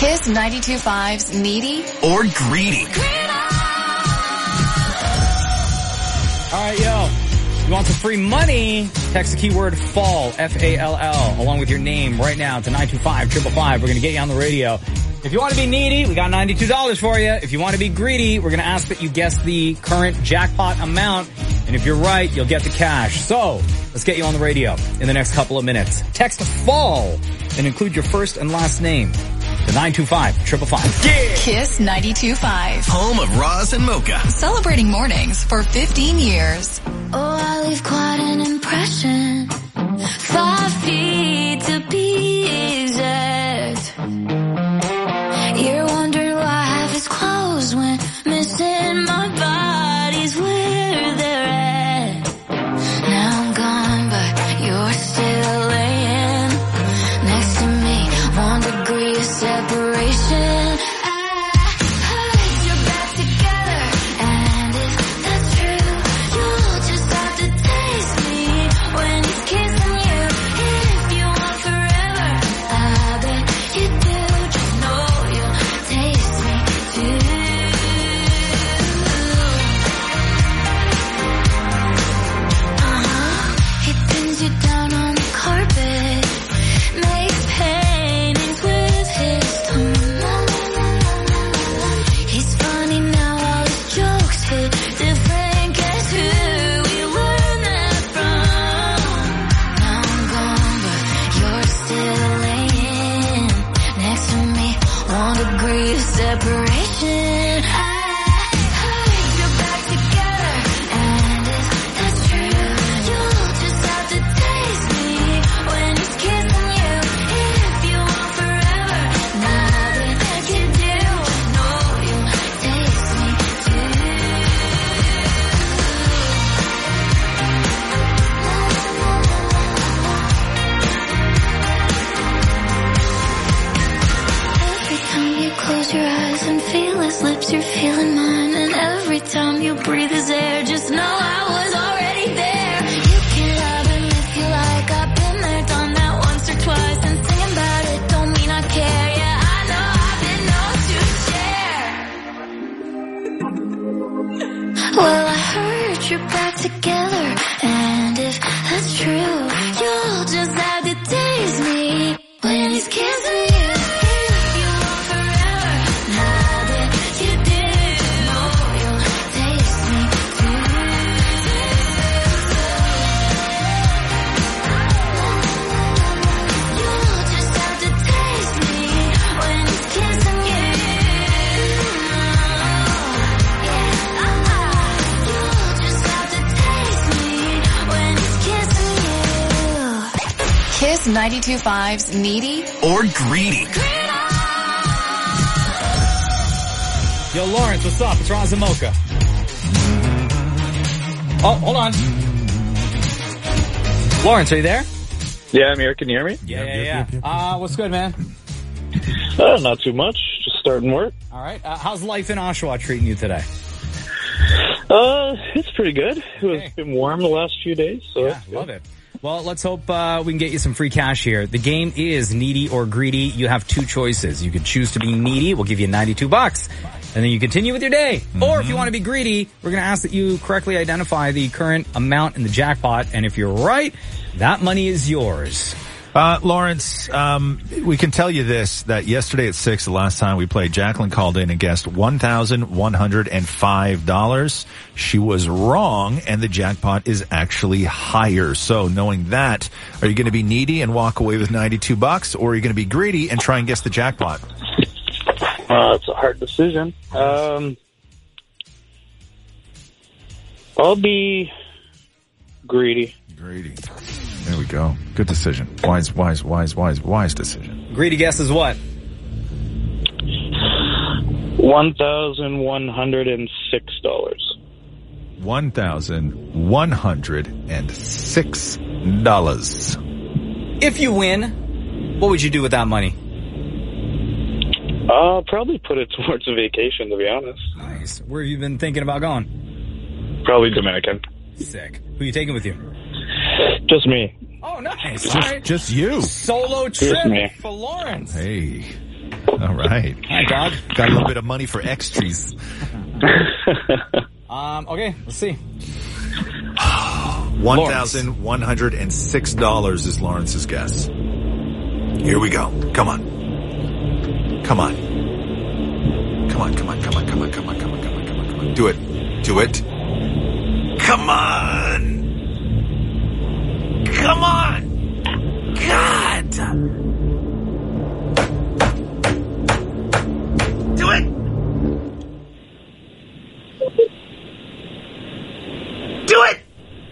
Kiss 92.5's Needy or Greedy. All right, yo. You want some free money? Text the keyword FALL, F-A-L-L, along with your name right now to 925-555. We're going to get you on the radio. If you want to be needy, we got $92 for you. If you want to be greedy, we're going to ask that you guess the current jackpot amount. And if you're right, you'll get the cash. So, let's get you on the radio in the next couple of minutes. Text FALL and include your first and last name to 925-555. Yeah! Kiss 92.5. Home of Roz and Mocha. Celebrating mornings for 15 years. Oh, I leave quite an impression. 5 feet to be exact. You're wondering why half is closed when missing my body's where they're at. Now I'm gone, but you're still laying next to me. 1 degree of separation. Kiss 92.5's Needy or Greedy. Yo, Lawrence, what's up? It's Roz and Mocha. Oh, hold on. Lawrence, are you there? Yeah, I'm here. Can you hear me? Yeah. What's good, man? Not too much. Just starting work. All right. How's life in Oshawa treating you today? It's pretty good. It's been warm the last few days, so yeah, love it. Well, let's hope we can get you some free cash here. The game is needy or greedy. You have 2 choices. You could choose to be needy. We'll give you $92. And then you continue with your day. Mm-hmm. Or if you want to be greedy, we're going to ask that you correctly identify the current amount in the jackpot. And if you're right, that money is yours. Lawrence, we can tell you this, that yesterday at 6, the last time we played, Jacqueline called in and guessed $1,105. She was wrong, and the jackpot is actually higher. So knowing that, are you going to be needy and walk away with $92, or are you going to be greedy and try and guess the jackpot? It's a hard decision. I'll be greedy. Greedy. There we go. Good decision. Wise decision. Greedy guess is what? $1,106. $1,106. If you win, what would you do with that money? I'll probably put it towards a vacation, to be honest. Nice. Where have you been thinking about going? Probably Dominican. Sick. Who are you taking with you? Just me. Oh, nice. Just you. Solo trip for Lawrence. Hey. All right. Hi, dog. Got a little bit of money for extras. Okay, let's see. $1,106 is Lawrence's guess. Here we go. Come on. Come on. Come on, come on, come on, come on, come on, come on, come on, come on, come on. Do it. Do it. Come on. Come on. God. Do it. Do it.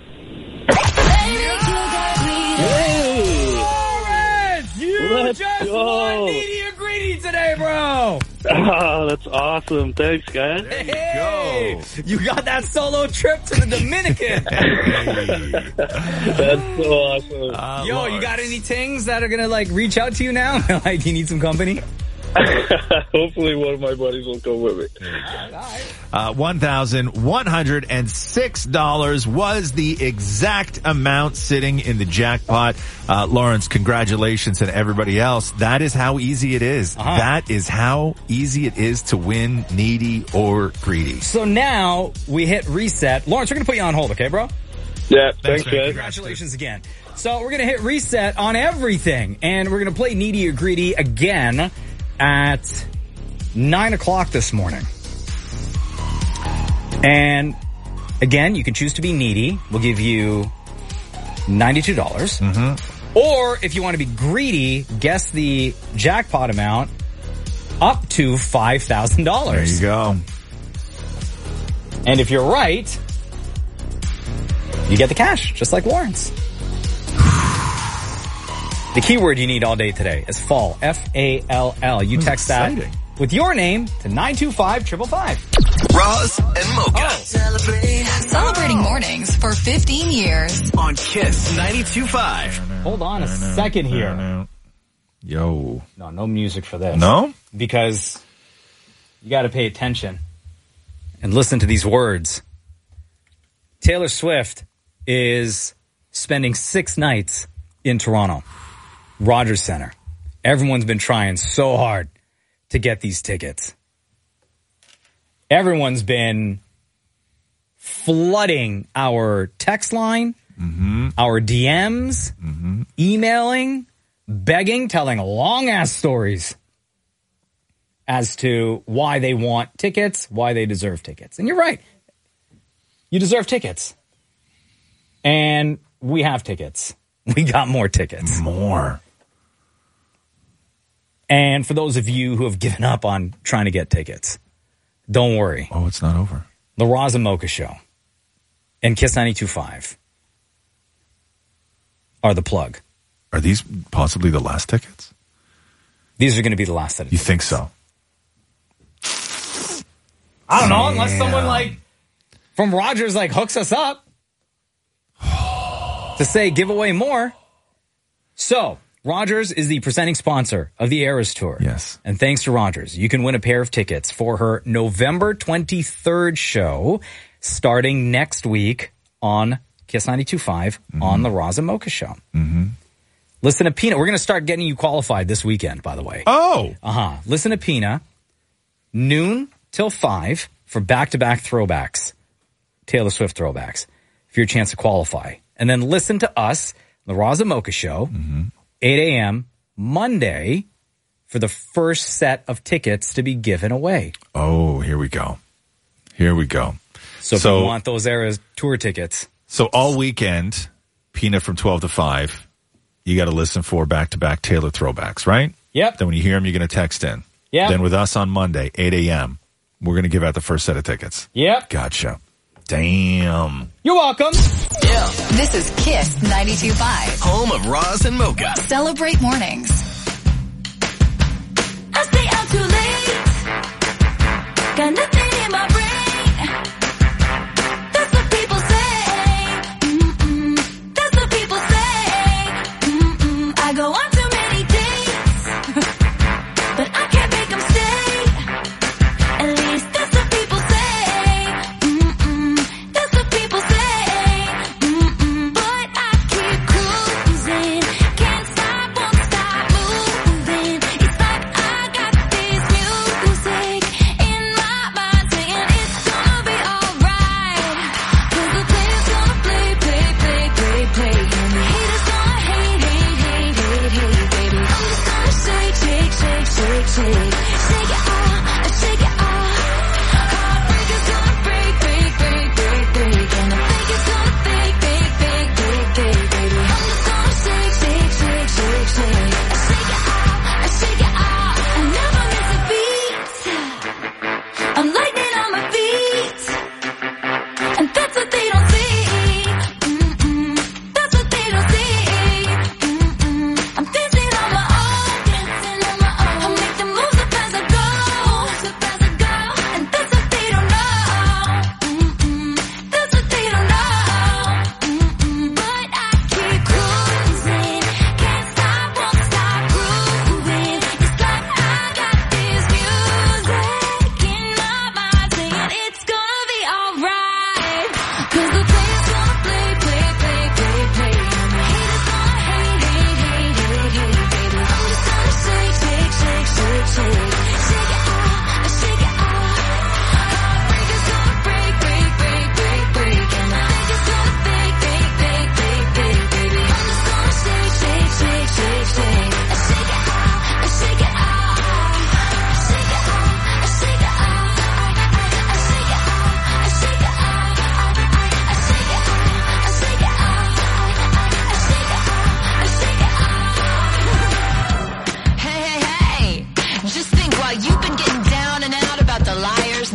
Lawrence, you Let's just go. won Needy or Greedy today, bro. Oh, that's awesome. Thanks, guys. Hey, you got that solo trip to the Dominican. That's so awesome. Yo, you got any tings that are going to like reach out to you now? Like, you need some company? Hopefully one of my buddies will come with me. $1,106 was the exact amount sitting in the jackpot. Lawrence, congratulations, and everybody else. That is how easy it is. That is how easy it is to win Needy or Greedy. So now we hit reset. Lawrence, we're going to put you on hold, okay, bro? Yeah, thanks, man. guys. Congratulations again. So we're going to hit reset on everything, and we're going to play Needy or Greedy again at 9 o'clock this morning. And again, you can choose to be needy. We'll give you $92. Mm-hmm. Or if you want to be greedy, guess the jackpot amount up to $5,000. There you go. And if you're right, you get the cash, just like Lawrence. The keyword you need all day today is fall. F-A-L-L. You text that with your name to 925-555. Roz and Mocha. Celebrating mornings for 15 years. On Kiss 92.5. Hold on a second here. Yo. No music for this. No? Because you got to pay attention and listen to these words. Taylor Swift is spending 6 nights in Toronto. Rogers Center. Everyone's been trying so hard to get these tickets. Everyone's been flooding our text line, our DMs, emailing, begging, telling long-ass stories as to why they want tickets, why they deserve tickets. And you're right. You deserve tickets. And we have tickets. We got more tickets. More. And for those of you who have given up on trying to get tickets, don't worry. Oh, it's not over. The Roz and Mocha Show and Kiss 92.5 are the plug. Are these possibly the last tickets? These are going to be the last set of You tickets. think so? I don't know, unless someone like from Rogers like hooks us up to say give away more. So Rogers is the presenting sponsor of the Eras Tour. Yes. And thanks to Rogers, you can win a pair of tickets for her November 23rd show starting next week on Kiss 92.5 on the Roz and Mocha Show. Listen to Pina. We're going to start getting you qualified this weekend, by the way. Oh. Listen to Pina, noon till 5 for back-to-back throwbacks, Taylor Swift throwbacks, for your chance to qualify. And then listen to us, the Roz and Mocha Show, 8 a.m. Monday for the first set of tickets to be given away. Oh, here we go. Here we go. So if you want those Eras tour tickets. So all weekend, Pina from 12 to 5, you got to listen for back-to-back Taylor throwbacks, right? Yep. Then when you hear them, you're going to text in. Yep. Then with us on Monday, 8 a.m., we're going to give out the first set of tickets. Yep. Gotcha. Damn. You're welcome. This is Kiss 92.5. Home of Roz and Mocha. Celebrate mornings. I stay out too late. Got nothing in my brain. That's what people say. That's what people say. I go on too many dates, but I can't make them stay. At least that's what people say. That's what people say. But I keep cruising. Can't stop, won't stop moving.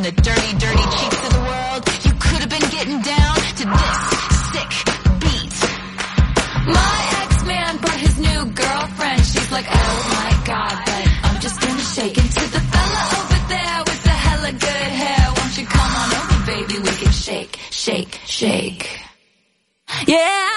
the dirty, dirty cheeks of the world. You could have been getting down to this sick beat. My ex-man brought his new girlfriend. She's like, oh my God, but I'm just gonna shake into the fella over there with the hella good hair. Won't you come on over, baby? We can shake, shake, shake. Yeah.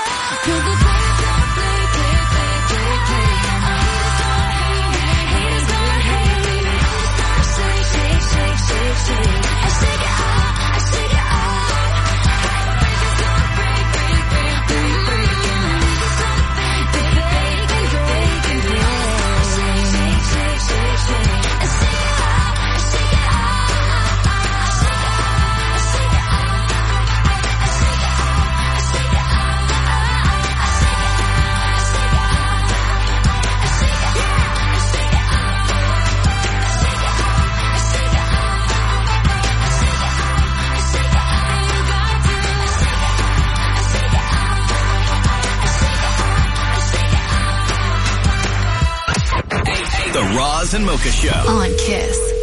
Roz and Mocha Show. On Kiss.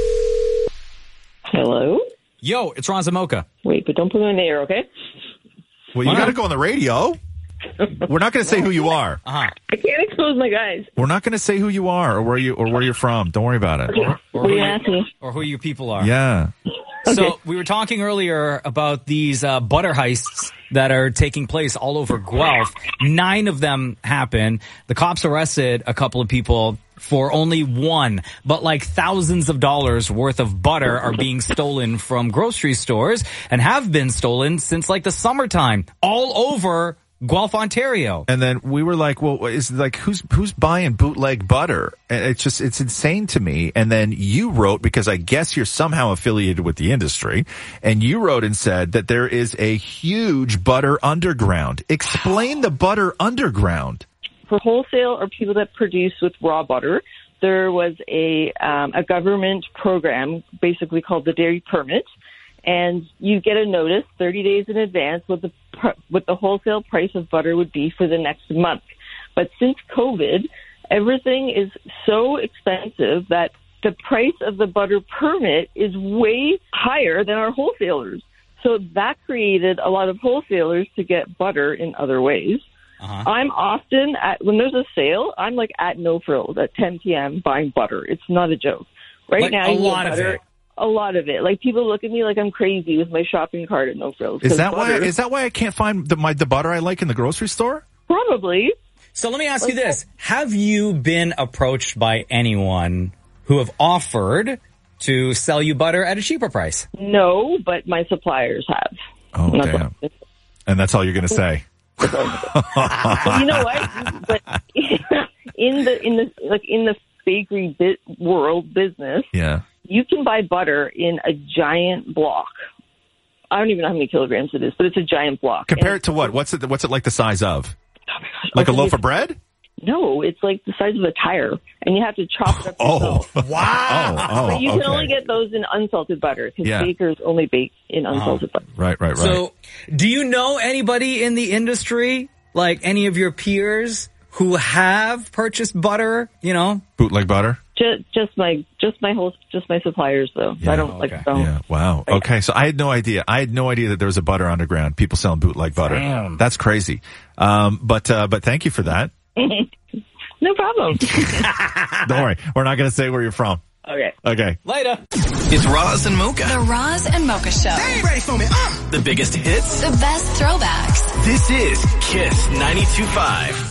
Hello? Yo, it's Roz and Mocha. Wait, but don't put me in the air, okay? Well, you got to go on the radio. We're not going to say who you are. Uh-huh. I can't expose my guys. We're not going to say who you are or where you're from. Don't worry about it. What are you asking? Or who you people are. Yeah. So we were talking earlier about these butter heists that are taking place all over Guelph. 9 of them happen. The cops arrested a couple of people for only one, but like thousands of dollars worth of butter are being stolen from grocery stores and have been stolen since like the summertime all over Guelph, Ontario. And then we were like, well, is like who's buying bootleg butter? And it's insane to me. And then you wrote, because I guess you're somehow affiliated with the industry, and you wrote and said that there is a huge butter underground. Explain the butter underground. For wholesale or people that produce with raw butter, there was a government program basically called the Dairy Permit, and you get a notice 30 days in advance what the wholesale price of butter would be for the next month. But since COVID, everything is so expensive that the price of the butter permit is way higher than our wholesalers. So that created a lot of wholesalers to get butter in other ways. Uh-huh. I'm often when there's a sale, I'm like at No Frills at 10 p.m. buying butter. It's not a joke. Right like now, a lot of it. A lot of it. Like people look at me like I'm crazy with my shopping cart at No Frills. Is that why I can't find the butter I like in the grocery store? Probably. So let me ask you this. Have you been approached by anyone who have offered to sell you butter at a cheaper price? No, but my suppliers have. Oh, damn. And that's all you're going to say? But you know what? But in the bakery world business, yeah, you can buy butter in a giant block. I don't even know how many kilograms it is, but it's a giant block. Compare it to what? What's it like the size of? Oh my gosh! Like a loaf of bread? No, it's like the size of a tire, and you have to chop it up yourself. Oh, wow! But you can only get those in unsalted butter because bakers only bake in unsalted butter. Right. So, do you know anybody in the industry, like any of your peers, who have purchased butter? You know, bootleg butter. Just my suppliers though. Yeah, I don't like them. Yeah. Wow. Okay. So I had no idea. that there was a butter underground. People selling bootleg butter. Damn. That's crazy. But thank you for that. No problem. Don't worry. We're not going to say where you're from. Okay. Later. It's Roz and Mocha. The Roz and Mocha Show. They ain't ready for me. The biggest hits. The best throwbacks. This is Kiss 92.5.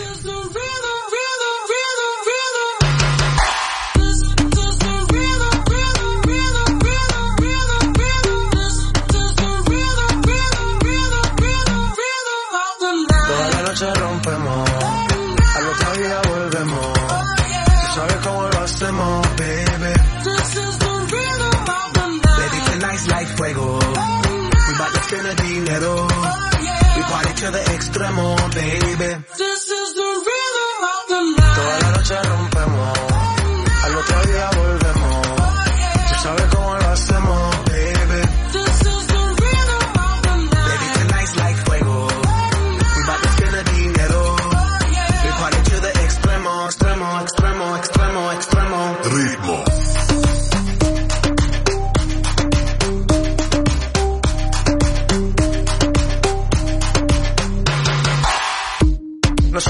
To the extremo, baby. This is the rhythm of the night. Toda la noche rompemos, al otro día volvemos. Tú sabes cómo lo hacemos, baby. This is the rhythm of the night. Baby, tonight's like fuego. We bout to spend the dinero. We party to the extremo, extremo, extremo, extremo, extremo. Ritmo.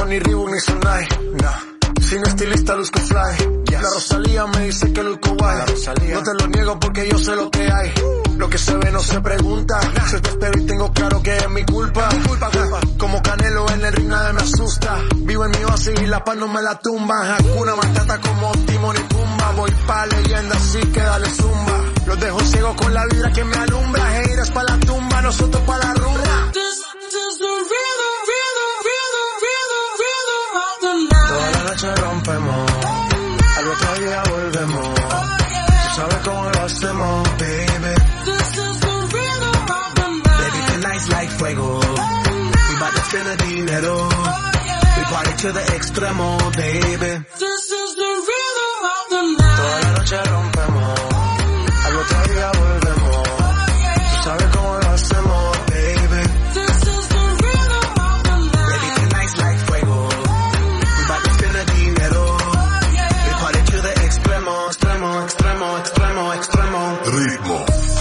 ni Reebok ni Sonai. Nah. Sin estilista luzco fly. Yes. La Rosalía me dice que luzco guay. No te lo niego porque yo sé lo que hay. Lo que se ve no se pregunta. Si te espero y tengo claro que es mi culpa. Como Canelo en el ring nada me asusta. Vivo en mi oasis y la paz no me la tumba. Hakuna Matata como Timon y Pumba. Voy pa' leyenda así que dale zumba. Los dejo ciegos con la vibra que me alumbra. Haters pa' la tumba, nosotros pa' la rumba. Toda la noche rompemos, al otro día volvemos. Tú sabes cómo lo hacemos, baby. Baby, tonight's like fuego. We bout to spend the dinero. We party to the extremo, baby. Toda la noche rompemos, al otro día volvemos. Tú sabes cómo lo hacemos, baby. Baby, tonight's like fuego. Extremo, extremo, extremo, extremo. Ritmo.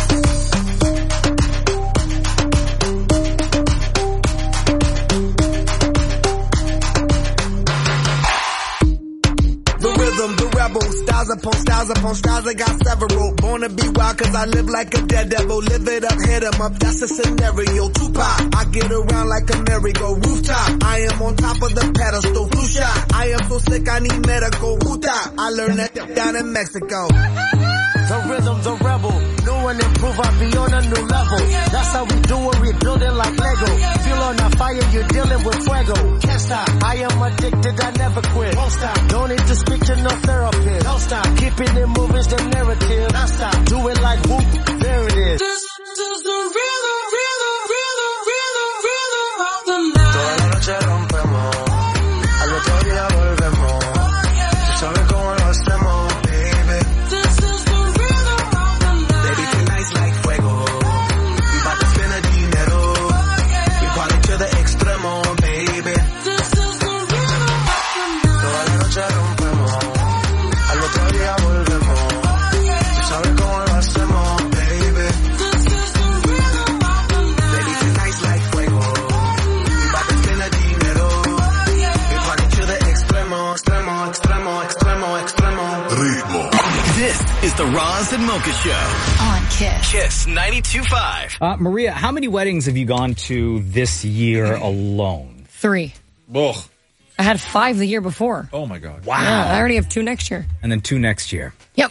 The rhythm, the rebel. Styles upon styles upon styles, I got several. Born to be wild cause I live like a dead devil. Live it up, hit 'em up, that's a scenario. Tupac, I get around like a merry-go rooftop. I am on top of the pedestal, flu shot. I am so sick I need medical. Huta, I learned that down in Mexico. The rhythm, the rebel. New and improve, I'll be on a new level. That's how we do it, we build it like Lego. Feel on a fire, you're dealing with fuego. Can't stop, I am addicted, I never quit. Won't stop, don't need to speak to no therapist. Don't stop, keeping it moving's the narrative. Don't stop, do it like whoop, there it is. This is the rhythm, rhythm, rhythm, rhythm, rhythm of the night. Toda la noche rompemos, al otro día volvemos. Tú sabes cómo lo hacemos, baby. This is the rhythm of the night. Baby, tonight's like fuego. We bout to spend the dinero. We party to the extremo, baby. This is the rhythm of the night. Toda la noche rompemos, al otro día volvemos. Tú sabes cómo lo hacemos, baby. This is the rhythm of the night. Baby, tonight's like fuego. We bout to spend the dinero. We party to the extremo, extremo, extremo, extremo, extremo. Ritmo. This is the Roz and Mocha Show On Kiss. Kiss 92.5. Maria, how many weddings have you gone to this year alone? 3. Ugh. I had 5 the year before. Oh my God. Wow. Yeah, I already have 2 next year. And then 2 next year. Yep.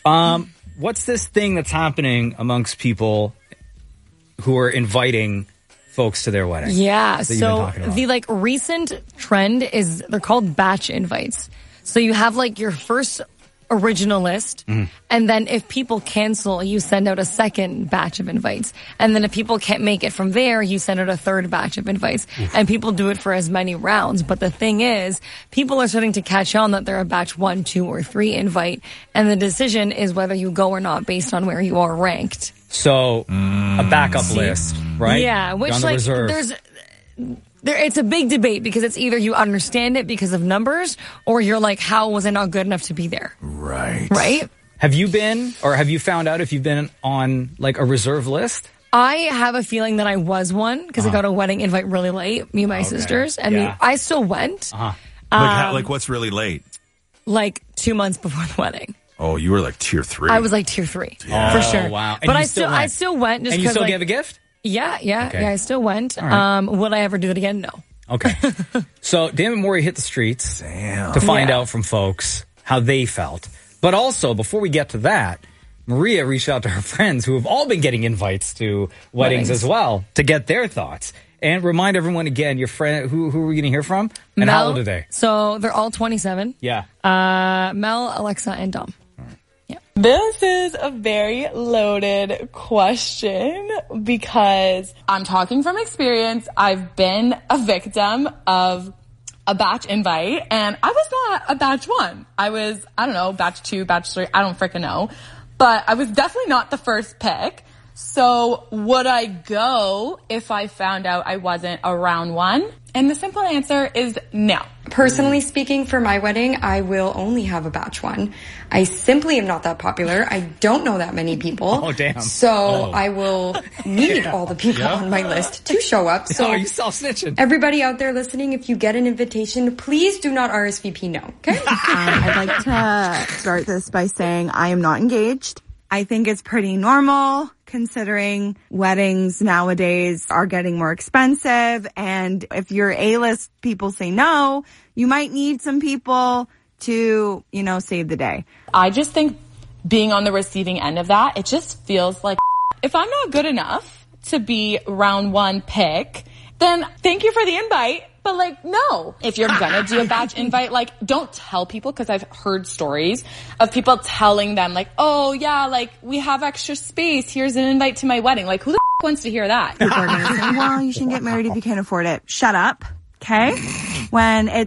What's this thing that's happening amongst people who are inviting folks to their wedding? Yeah. that you've been So talking about? the recent trend is they're called batch invites. So you have your first original list, and then if people cancel, you send out a second batch of invites. And then if people can't make it from there, you send out a third batch of invites. And people do it for as many rounds. But the thing is, people are starting to catch on that they're a batch 1, 2, or 3 invite. And the decision is whether you go or not based on where you are ranked. So, a backup list, right? Yeah, which On the reserve. it's a big debate because it's either you understand it because of numbers or you're like, how was I not good enough to be there? Right. Right? Have you been, or have you found out if you've been on a reserve list? I have a feeling that I was one because I got a wedding invite really late, me and my sisters. And Yeah. I still went Like what's really late? 2 months before the wedding. Oh, you were like tier 3. I was like tier 3 for sure. Wow. And But you I still went just And you because still gave a gift? Yeah, Okay. I still went. right. Would I ever do it again? No. Okay. So, Dan and Maury hit the streets to find Yeah. out from folks how they felt. But also, before we get to that, Maria reached out to her friends who have all been getting invites to weddings as well to get their thoughts. And remind everyone again, your friend, who are we going to hear from? And how old are they? So they're all 27. Yeah. Mel, Alexa, and Dom. This is a very loaded question because I'm talking from experience. I've been a victim of a batch invite, and I was not a batch 1. I was, I don't know, batch 2, batch 3, I don't freaking know. But I was definitely not the first pick. So would I go if I found out I wasn't a round one? And the simple answer is no. Personally speaking, for my wedding, I will only have a batch one. I simply am not that popular. I don't know that many people. Oh, damn. So I will need all the people on my list to show up. So you self-snitching. Everybody out there listening, if you get an invitation, please do not RSVP no, okay? I'd like to start this by saying I am not engaged. I think it's pretty normal considering weddings nowadays are getting more expensive. And if your A-list people say no, you might need some people to, save the day. I just think being on the receiving end of that, it just feels like if I'm not good enough to be round one pick, then thank you for the invite. But no, if you're gonna do a batch invite, don't tell people, because I've heard stories of people telling them oh yeah, we have extra space. Here's an invite to my wedding. Who the wants to hear that? People are gonna say, well, you shouldn't get married if you can't afford it. Shut up. Okay? When it's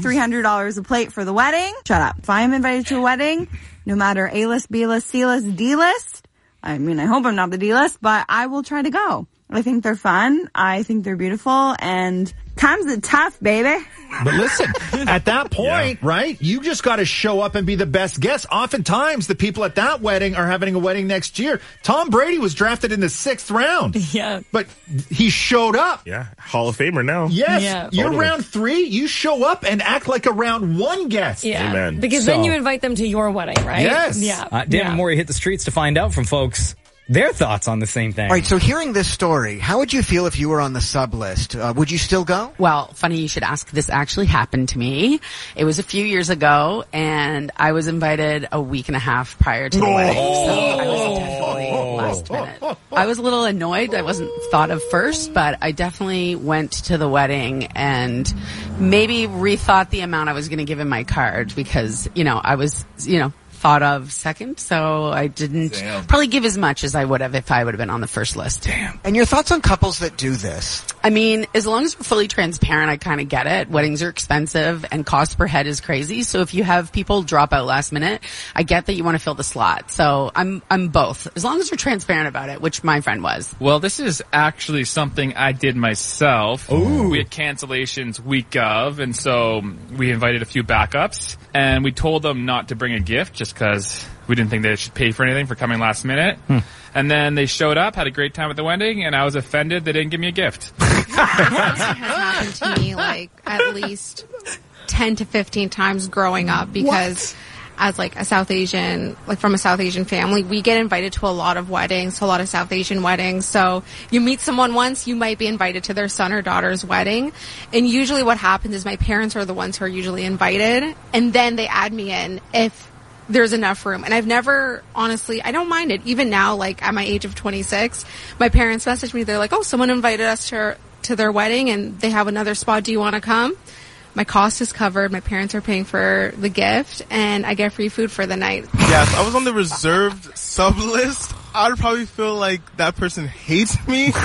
$300 a plate for the wedding, shut up. If I am invited to a wedding, no matter A-list, B-list, C-list, D-list, I hope I'm not the D-list, but I will try to go. I think they're fun. I think they're beautiful, and times are tough, baby. But listen, at that point, right, you just got to show up and be the best guest. Oftentimes, the people at that wedding are having a wedding next year. Tom Brady was drafted in the 6th round. Yeah. But he showed up. Yeah, Hall of Famer now. Yes, yeah. You're Totally. round 3. You show up and act like a round 1 guest. Yeah. Amen. Because then you invite them to your wedding, right? Yes. Yeah. Dan and Maury hit the streets to find out from folks their thoughts on the same thing. All right, so hearing this story, how would you feel if you were on the sub list? Would you still go? Well, funny you should ask. This actually happened to me. It was a few years ago, and I was invited a week and a half prior to the wedding. So I was definitely last minute. I was a little annoyed. I wasn't thought of first, but I definitely went to the wedding and maybe rethought the amount I was going to give in my card because, I was, thought of second, so I didn't probably give as much as I would have if I would have been on the first list. Damn. And your thoughts on couples that do this? As long as we're fully transparent, I kind of get it. Weddings are expensive and cost per head is crazy. So if you have people drop out last minute, I get that you want to fill the slot. So I'm both. As long as we're transparent about it, which my friend was. Well, this is actually something I did myself. Ooh. We had cancellations week of, and so we invited a few backups, and we told them not to bring a gift just because we didn't think they should pay for anything for coming last minute. And then they showed up, had a great time at the wedding, and I was offended they didn't give me a gift. That has happened to me at least 10 to 15 times growing up because as a South Asian, from a South Asian family, we get invited to a lot of weddings, a lot of South Asian weddings. So you meet someone once, you might be invited to their son or daughter's wedding. And usually what happens is my parents are the ones who are usually invited, and then they add me in if there's enough room. And I've never, honestly, I don't mind it. Even now, at my age of 26, my parents message me. They're like, oh, someone invited us to their wedding and they have another spot. Do you want to come? My cost is covered. My parents are paying for the gift and I get free food for the night. Yeah, if I was on the reserved sub list, I would probably feel like that person hates me. And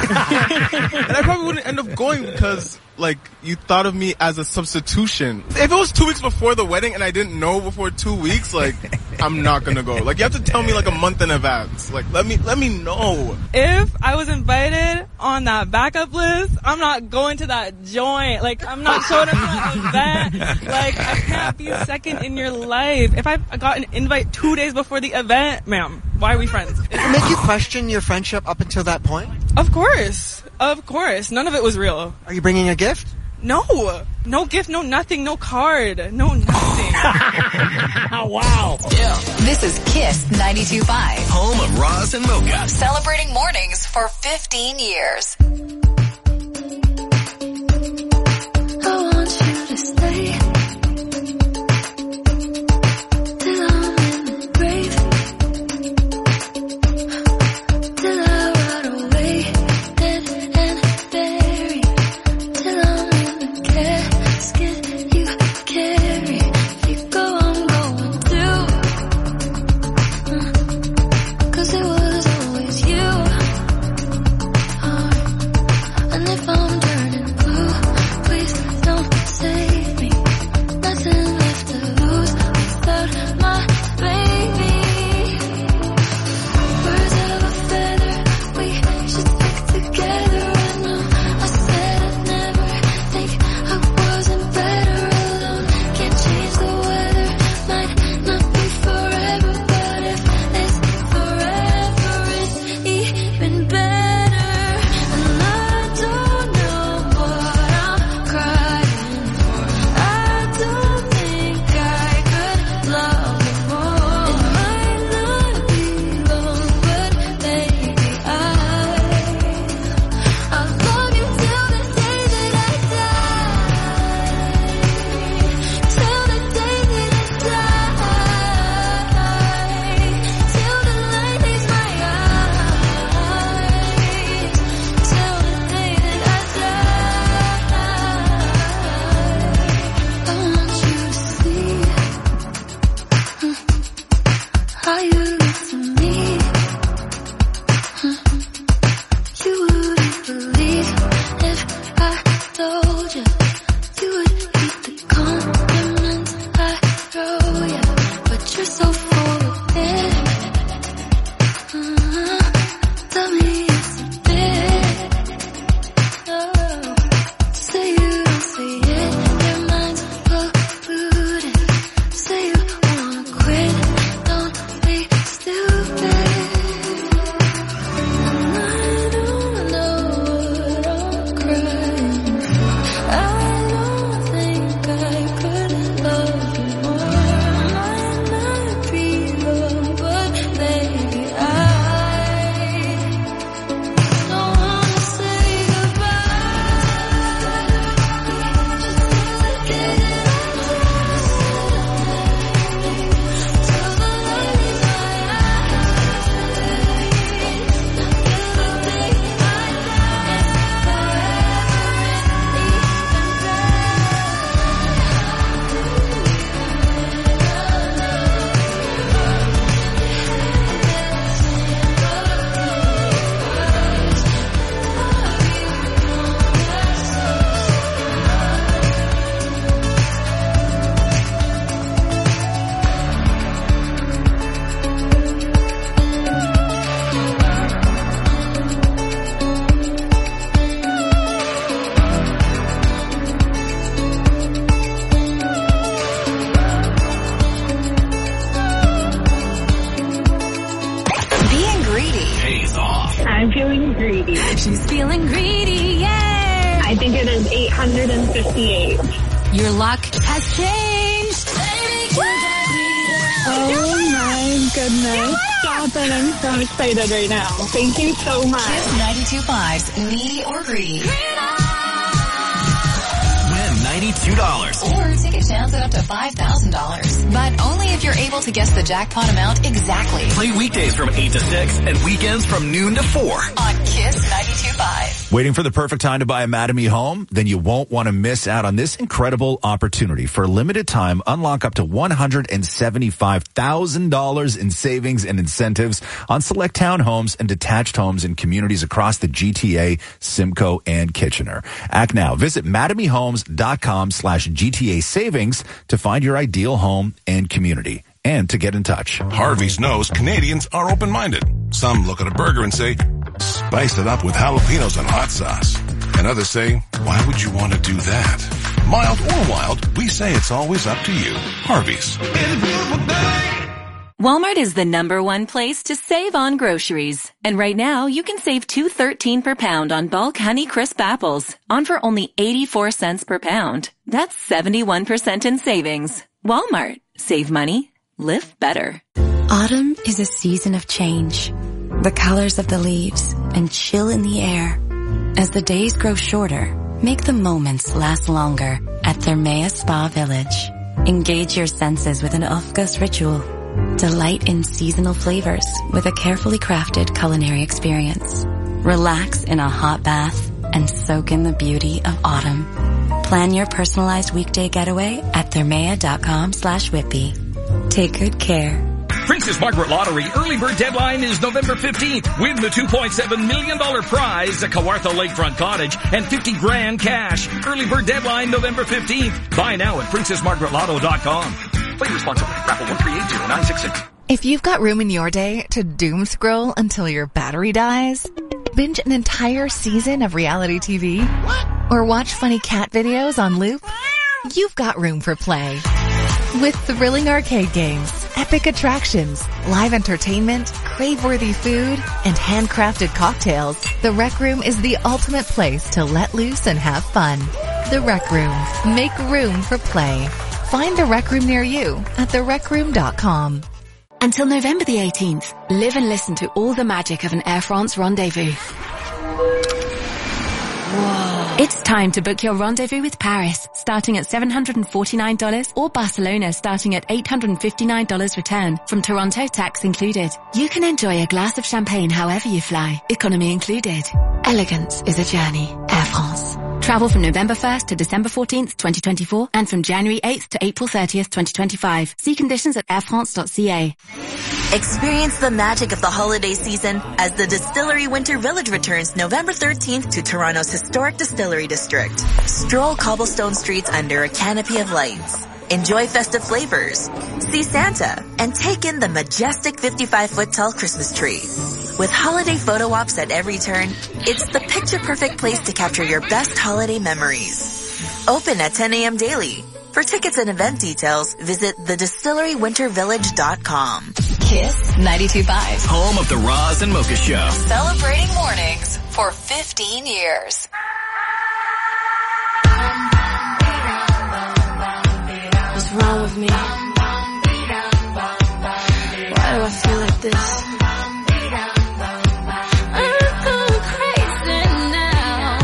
I probably wouldn't end up going because, you thought of me as a substitution. If it was 2 weeks before the wedding and I didn't know before 2 weeks, I'm not gonna go. You have to tell me a month in advance. Let me know. If I was invited on that backup list, I'm not going to that joint. I'm not showing up to that event. I can't be second in your life. If I got an invite 2 days before the event, ma'am, why are we friends? Did it make you question your friendship up until that point? Of course. None of it was real. Are you bringing a gift? No. No gift, no nothing, no card, no nothing. Wow. This is Kiss 92.5. Home of Roz and Mocha. Celebrating mornings for 15 years. I want you to stay. Till I'm in the grave. Till I rot away, dead and buried. Till I'm in the casket you carry. If you go, I'm going too. 'Cause it was always you. how you look to me. You wouldn't believe if I told you. You would eat the compliments I throw you. But you're so full of it. Tell me it's a bit. No. Say you don't say it. Your mind's polluted. Say you wanna quit. Don't be stupid. And I don't know what I'm crying for. I don't think I could love you more. Might not be love, but maybe I don't wanna say I'm feeling greedy. She's feeling greedy, yay! I think it is 858. Your luck has changed. Oh my goodness. Stop it. I'm so excited right now. Thank you so much. Kiss 92.5's Needy or Greedy. Win $92. Or take a chance at up to $5,000. But only if you're able to guess the jackpot amount exactly. Play weekdays from 8 to 6 and weekends from noon to 4. On Kiss 92.5. Waiting for the perfect time to buy a Mattamy home? Then you won't want to miss out on this incredible opportunity. For a limited time, unlock up to $175,000 in savings and incentives on select townhomes and detached homes in communities across the GTA, Simcoe, and Kitchener. Act now. Visit MattamyHomes.com/GTA savings to find your ideal home and community and to get in touch. Harvey's knows Canadians are open-minded. Some look at a burger and say, spice it up with jalapenos and hot sauce. And others say, why would you want to do that? Mild or wild, we say it's always up to you. Harvey's. Walmart is the #1 place to save on groceries. And right now, you can save $2.13 per pound on bulk Honey Crisp apples, on for only 84 cents per pound. That's 71% in savings. Walmart. Save money. Live better. Autumn is a season of change. The colors of the leaves and chill in the air. As the days grow shorter, make the moments last longer at Thermea Spa Village. Engage your senses with an Ofgust ritual. Delight in seasonal flavors with a carefully crafted culinary experience. Relax in a hot bath and soak in the beauty of autumn. Plan your personalized weekday getaway at thermea.com/whippy. Take good care. Princess Margaret Lottery early bird deadline is November 15th. Win the $2.7 million prize, a Kawartha Lakefront cottage, and $50,000 cash. Early bird deadline November 15th. Buy now at princessmargaretlotto.com. Play responsibly. Raffle 1380966. If you've got room in your day to doom scroll until your battery dies, binge an entire season of reality TV, or watch funny cat videos on loop, you've got room for play. With thrilling arcade games, epic attractions, live entertainment, crave-worthy food, and handcrafted cocktails, the Rec Room is the ultimate place to let loose and have fun. The Rec Room. Make room for play. Find the Rec Room near you at therecroom.com. Until November the 18th, live and listen to all the magic of an Air France rendezvous. Whoa. It's time to book your rendezvous with Paris, starting at $749, or Barcelona, starting at $859 return, from Toronto, tax included. You can enjoy a glass of champagne however you fly, economy included. Elegance is a journey. Air France. Travel from November 1st to December 14th, 2024, and from January 8th to April 30th, 2025. See conditions at airfrance.ca. Experience the magic of the holiday season as the Distillery Winter Village returns November 13th to Toronto's historic distillery district. Stroll cobblestone streets under a canopy of lights. Enjoy festive flavors, see Santa, and take in the majestic 55-foot tall Christmas tree. With holiday photo ops at every turn, it's the picture-perfect place to capture your best holiday memories. Open at 10 a.m. daily. For tickets and event details, visit thedistilleryWinterVillage.com. Kiss 92.5. Home of the Roz and Mocha Show. Celebrating mornings for 15 years. What's wrong with me? Why do I feel like this? I'm going crazy now.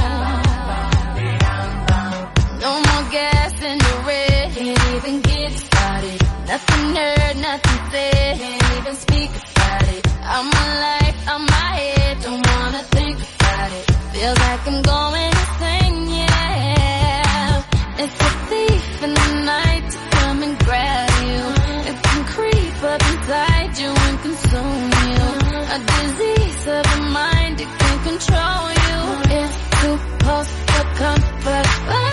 No more gas in the red. Can't even get started. Nothing heard, nothing said. Can't even speak about it. I'm alive, I'm my head. Don't wanna think about it. Feels like I'm going insane, yeah. It's a thief in the night to come and grab you. It can creep up inside you and consume you. A disease of the mind, it can control you. It's supposed to comfort.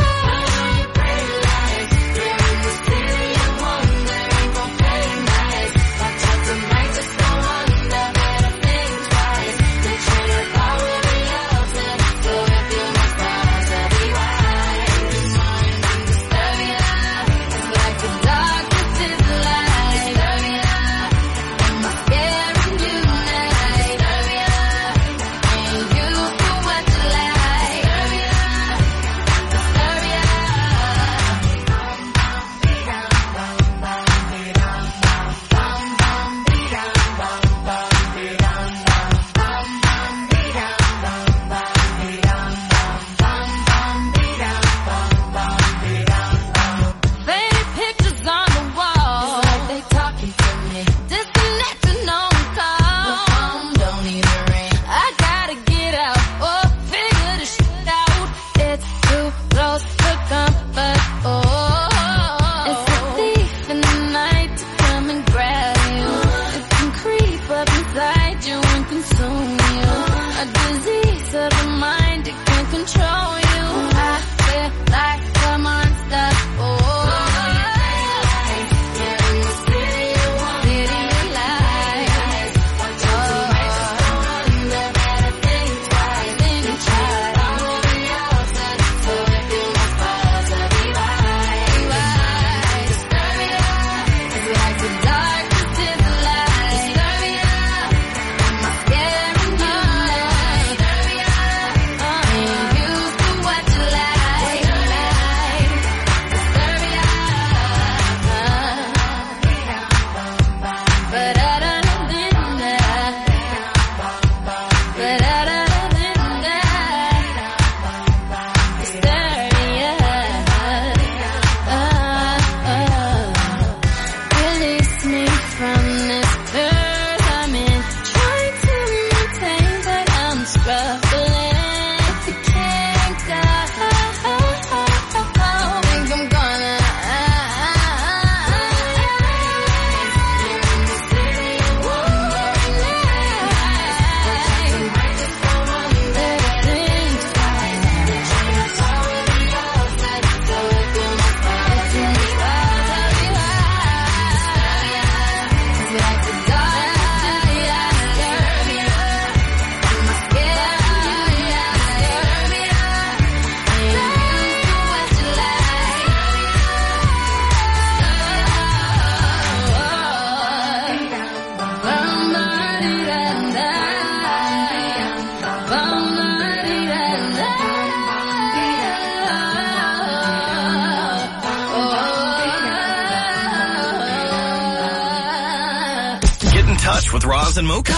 With Roz and Mocha.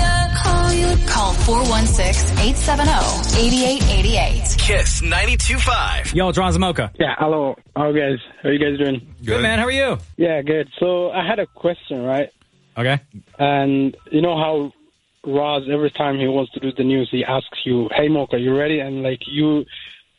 Call 416-870-8888. Kiss 92.5. Yo, it's Roz and Mocha. Yeah, hello. How are you guys doing? Good, man. How are you? Yeah, good. So I had a question, right? Okay. And you know how Roz, every time he wants to do the news, he asks you, hey, Mocha, you ready? And like you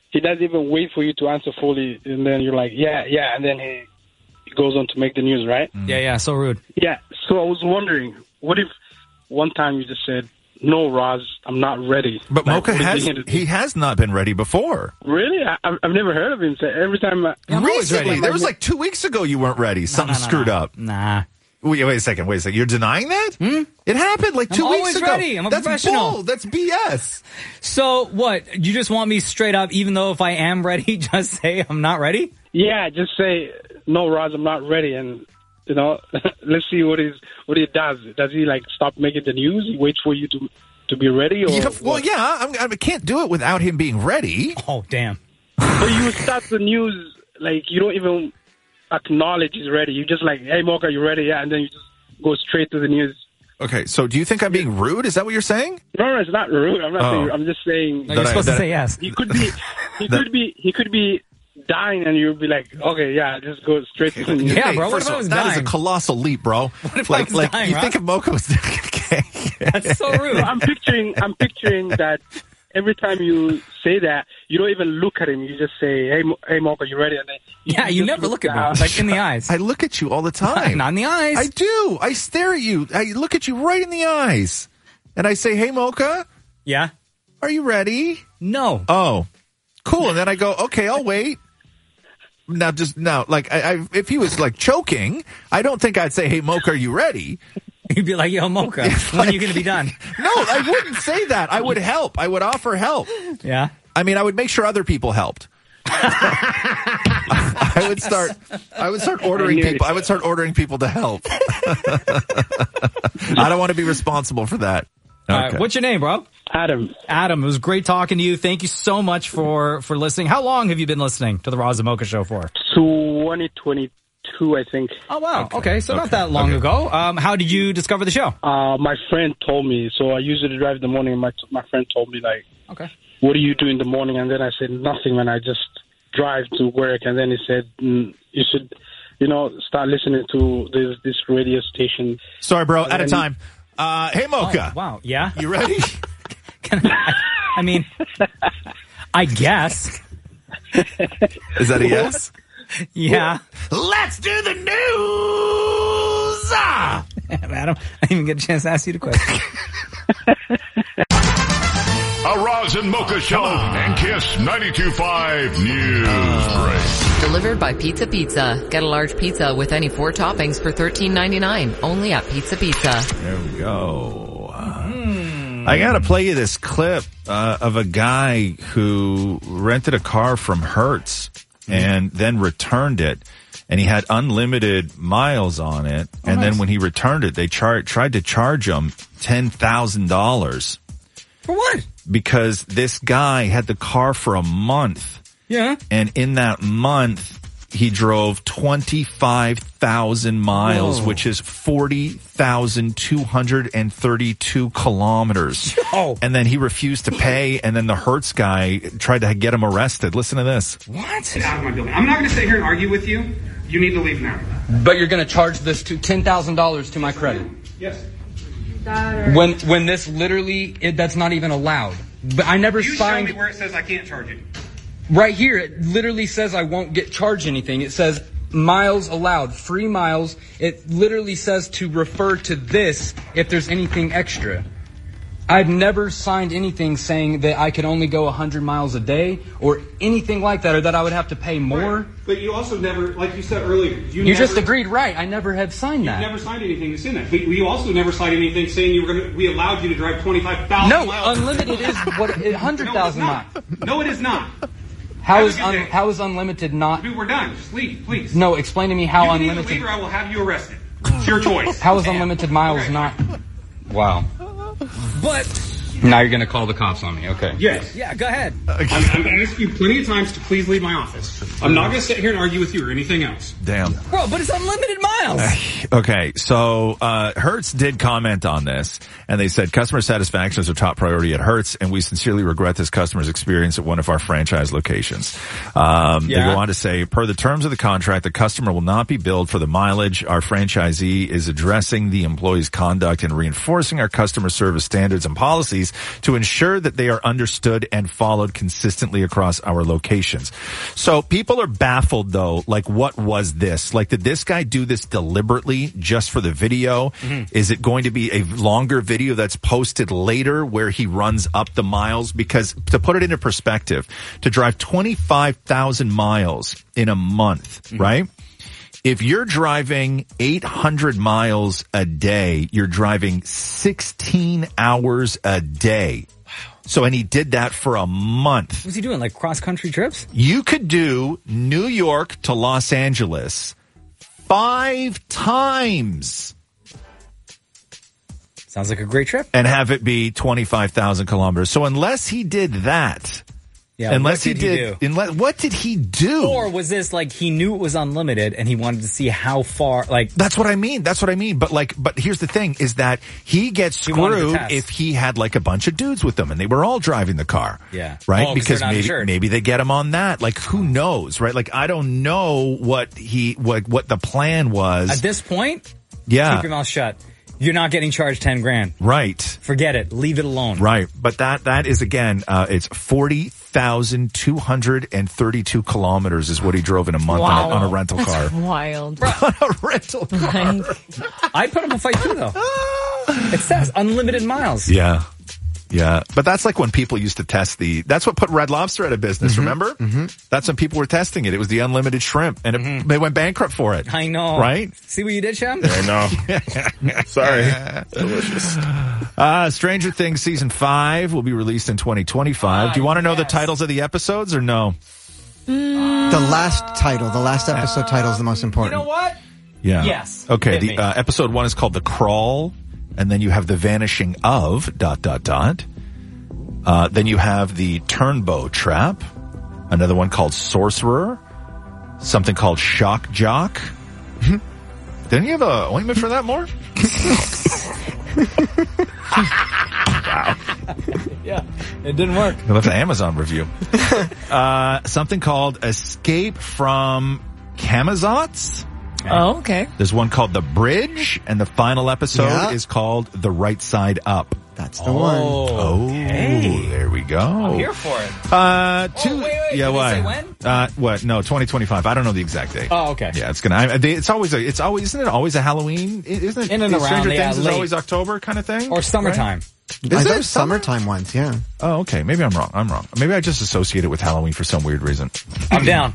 he doesn't even wait for you to answer fully, and then you're like, yeah, and then he goes on to make the news, right? Yeah, so rude. Yeah, so I was wondering, what if one time you just said, no, Roz, I'm not ready. But Like, Mocha what is he gonna do? has not been ready before. Really? I've never heard of him say every time. Recently, there was like 2 weeks ago you weren't ready. Something screwed up. Nah. Wait a second. You're denying that? It happened like 2 I'm weeks always ago. ready. I'm a That's professional. bull. That's BS. So what? You just want me straight up, even though if I am ready, just say I'm not ready? Yeah, just say, no, Roz, I'm not ready. And, you know, let's see what he does. Does he, like, stop making the news? He waits for you to be ready? Or I can't do it without him being ready. Oh, damn. But you start the news, like, you don't even acknowledge he's ready. You just like, hey, Mocha, you ready? Yeah, and then you just go straight to the news. Okay, so do you think I'm being rude? Is that what you're saying? No, it's not rude. I'm not saying. I'm just saying. No, you're supposed to say yes. He could be dying, and you'll be like, okay, yeah, just go straight to the news. Yeah, bro. What if I was that dying? is a colossal leap, bro. What if I was dying, you Rob? think if Mocha was That's so rude. So I'm picturing that every time you say that, you don't even look at him. You just say, hey, Mocha, you ready? And then you never look at me, like in the eyes. I look at you all the time. Not in the eyes. I do. I stare at you. I look at you right in the eyes. And I say, hey, Mocha. Yeah? Are you ready? No. Oh, cool. And then I go, okay, I'll wait. Now, like, if he was like choking, I don't think I'd say, hey, Mocha, are you ready? You'd be like, yo, Mocha, when are you going to be done? No, I wouldn't say that. I would help. I would offer help. Yeah? I mean, I would make sure other people helped. I would start ordering people. I would start ordering people to help. I don't want to be responsible for that. All right, what's your name, bro? Adam. Adam, it was great talking to you. Thank you so much for listening. How long have you been listening to the Roz and Mocha Show for? 2022, I think. Oh, wow. Okay, so not that long ago. How did you discover the show? My friend told me. So I usually drive in the morning, and my friend told me, like, okay, what do you do in the morning? And then I said, nothing, man. I just drive to work. And then he said, you should, start listening to this radio station. Sorry, bro. Out of time. Hey, Mocha. Oh, wow. Yeah? You ready? I mean, I guess. Is that a yes? Yeah. Let's do the news! Adam, I didn't even get a chance to ask you the question. A Roz and Mocha Show and Kiss 92.5 News Break. Delivered by Pizza Pizza. Get a large pizza with any 4 toppings for $13.99. Only at Pizza Pizza. There we go. I gotta play you this clip of a guy who rented a car from Hertz and then returned it. And he had unlimited miles on it. And then when he returned it, they tried to charge him $10,000. For what? Because this guy had the car for a month. Yeah. And in that month, he drove 25,000 miles, which is 40,232 kilometers. Oh. And then he refused to pay, and then the Hertz guy tried to get him arrested. Listen to this. What? Get out of my building. I'm not going to sit here and argue with you. You need to leave now. But you're going to charge this to $10,000 to my credit. Yes. When this literally, that's not even allowed. But I never You signed. show me where it says I can't charge it. Right here, it literally says I won't get charged anything. It says miles allowed, free miles. It literally says to refer to this if there's anything extra. I've never signed anything saying that I could only go 100 miles a day or anything like that, or that I would have to pay more. Right. But you also never, like you said earlier, You just agreed, right? I never have signed that. You never signed anything that's in that. But you also never signed anything saying we allowed you to drive 25,000 No, miles. unlimited is what 100,000 miles. No, it is not. How is unlimited not? Dude, we're done. Just leave, please. No, explain to me how you can unlimited. either leave or I will have you arrested. It's your choice. How is unlimited miles not? Wow. But now you're going to call the cops on me. Okay. Yes. Yeah, go ahead. I've asked you plenty of times to please leave my office. I'm not going to sit here and argue with you or anything else. Damn. Bro, but it's unlimited miles. Okay, so Hertz did comment on this, and they said customer satisfaction is a top priority at Hertz, and we sincerely regret this customer's experience at one of our franchise locations. They go on to say, per the terms of the contract, the customer will not be billed for the mileage. Our franchisee is addressing the employee's conduct and reinforcing our customer service standards and policies to ensure that they are understood and followed consistently across our locations. So people are baffled, though, like, what was this? Like, did this guy do this deliberately just for the video? Is it going to be a longer video that's posted later where he runs up the miles? Because to put it into perspective, to drive 25,000 miles in a month, right? If you're driving 800 miles a day, you're driving 16 hours a day. So, and he did that for a month. What was he doing, like cross-country trips? You could do New York to Los Angeles 5 times. Sounds like a great trip. And have it be 25,000 kilometers. So unless he did that... Yeah, unless what did he do? Or was this like he knew it was unlimited and he wanted to see how far, like... That's what I mean. But here's the thing, is that he gets screwed if he had like a bunch of dudes with him and they were all driving the car. Yeah. Right? Because maybe they get him on that. Like, who knows, right? Like, I don't know what the plan was. At this point, yeah, keep your mouth shut. You're not getting charged $10,000. Right. Forget it. Leave it alone. Right. But that is, again, it's 40,232 kilometers is what he drove in a month on a rental car. That's wild. On a rental car. I'd put up a fight too, though. It says unlimited miles. Yeah. Yeah. But that's like when people used to test that's what put Red Lobster out of business, remember? That's when people were testing it. It was the unlimited shrimp, and they went bankrupt for it. I know. Right? See what you did, Shem? I know. Sorry. Delicious. Stranger Things Season 5 will be released in 2025. Do you want to know the titles of the episodes or no? The last episode title is the most important. You know what? Yeah. Yes. Okay. The episode 1 is called The Crawl. And then you have The Vanishing of ... Then you have The Turnbow Trap. Another one called Sorcerer. Something called Shock Jock. Didn't you have a ointment for that, more? Wow. Yeah, it didn't work. I left an Amazon review. Something called Escape from Camazotz. Oh, okay. There's one called The Bridge, and the final episode is called The Right Side Up. That's the one. Okay. There we go. I'm here for it. Wait. Yeah, why? Say when? What? No, 2025. I don't know the exact date. Oh, okay. Yeah, it's gonna. It's always. Isn't it always a Halloween? Isn't it? In and around. Stranger Things is late. always October kind of thing, or summertime. Right? Is there summertime ones? Yeah. Oh, okay. Maybe I'm wrong. Maybe I just associate it with Halloween for some weird reason. I'm down.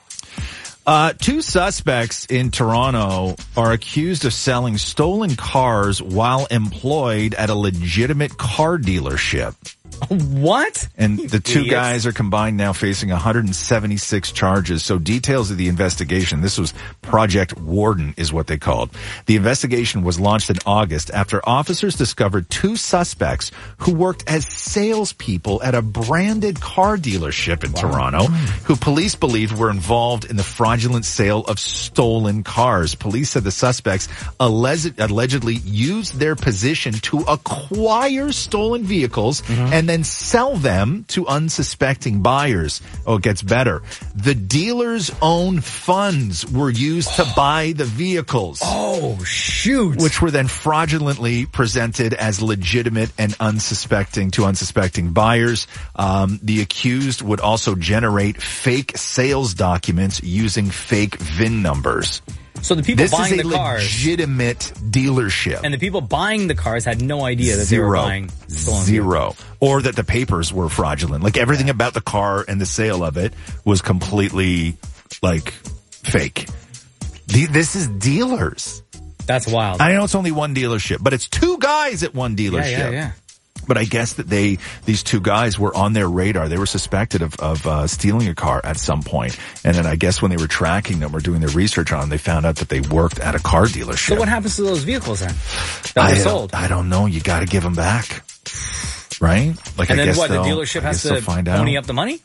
2 suspects in Toronto are accused of selling stolen cars while employed at a legitimate car dealership. What? And the 2 guys are combined now facing 176 charges. So details of the investigation, this was Project Warden is what they called. The investigation was launched in August after officers discovered 2 suspects who worked as salespeople at a branded car dealership in Toronto, who police believed were involved in the fraudulent sale of stolen cars. Police said the suspects allegedly used their position to acquire stolen vehicles and then sell them to unsuspecting buyers. Oh, it gets better. The dealer's own funds were used to buy the vehicles. Oh, shoot. Which were then fraudulently presented as legitimate and unsuspecting buyers. The accused would also generate fake sales documents using fake VIN numbers. So the people buying the cars, legitimate dealership, and the people buying the cars had no idea that they were buying stolen vehicles. Or that the papers were fraudulent. Like everything about the car and the sale of it was completely like fake. This is dealers. That's wild. I know it's only one dealership, but it's 2 guys at one dealership. Yeah. But I guess that these 2 guys were on their radar. They were suspected of stealing a car at some point. And then I guess when they were tracking them or doing their research on them, they found out that they worked at a car dealership. So what happens to those vehicles then? That were sold? I don't know. You got to give them back. Right? Like, and I then guess what? The dealership has to find out. pony up the money?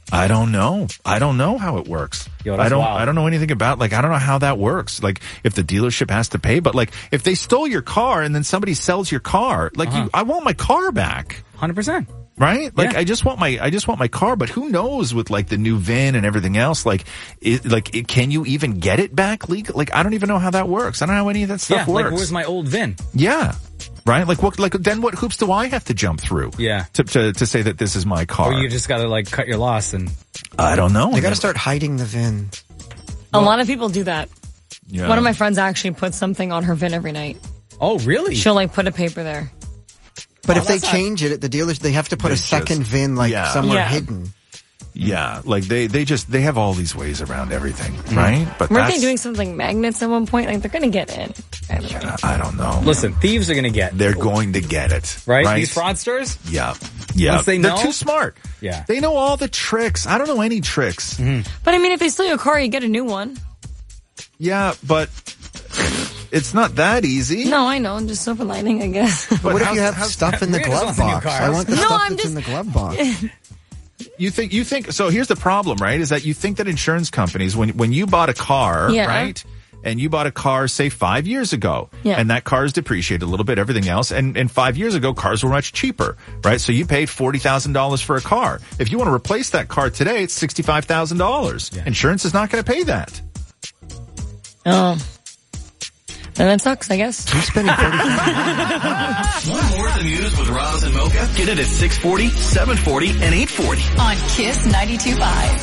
I don't know. I don't know how it works. Yo, that's wild. I don't know anything about, like, I don't know how that works. Like, if the dealership has to pay, but like, if they stole your car and then somebody sells your car, like, I want my car back. 100%. Right? Like, Yeah. I just want my car, but who knows with like the new VIN and everything else, can you even get it back legally? Like, I don't even know how that works. I don't know how any of that stuff works. Like, where's my old VIN? Yeah. Right? Then what hoops do I have to jump through? Yeah. To say that this is my car? Or you just gotta like cut your loss and... I don't know. They gotta start hiding the VIN. A lot of people do that. Yeah. One of my friends actually puts something on her VIN every night. Oh, really? She'll like put a paper there. But if they change it at the dealers, they have to put a second VIN somewhere hidden. Yeah, like they have all these ways around everything, right? But Weren't they doing something magnets at one point? Like they're gonna get in. I don't know. Listen, thieves are gonna get. They're going to get it, Right? These fraudsters? Yeah. Once they know? They're too smart. Yeah. They know all the tricks. I don't know any tricks. But I mean, if they steal your car, you get a new one. Yeah, but it's not that easy. No, I know. Just silver lining, I guess. But what if you have stuff in the glove box? I want the stuff I'm that's in just- the glove box. You think so here's the problem, right? Is that you think that insurance companies, when you bought a car, Yeah. right? And you bought a car, say 5 years ago, Yeah. and that car is depreciated a little bit, everything else, and 5 years ago, cars were much cheaper, right? So you paid $40,000 for a car. If you want to replace that car today, it's $65,000. Insurance is not going to pay that. Oh. Then that sucks, I guess. You're spending Want more of the news with Roz and Mocha? Get it at 640, 740, and 840. On Kiss 92.5.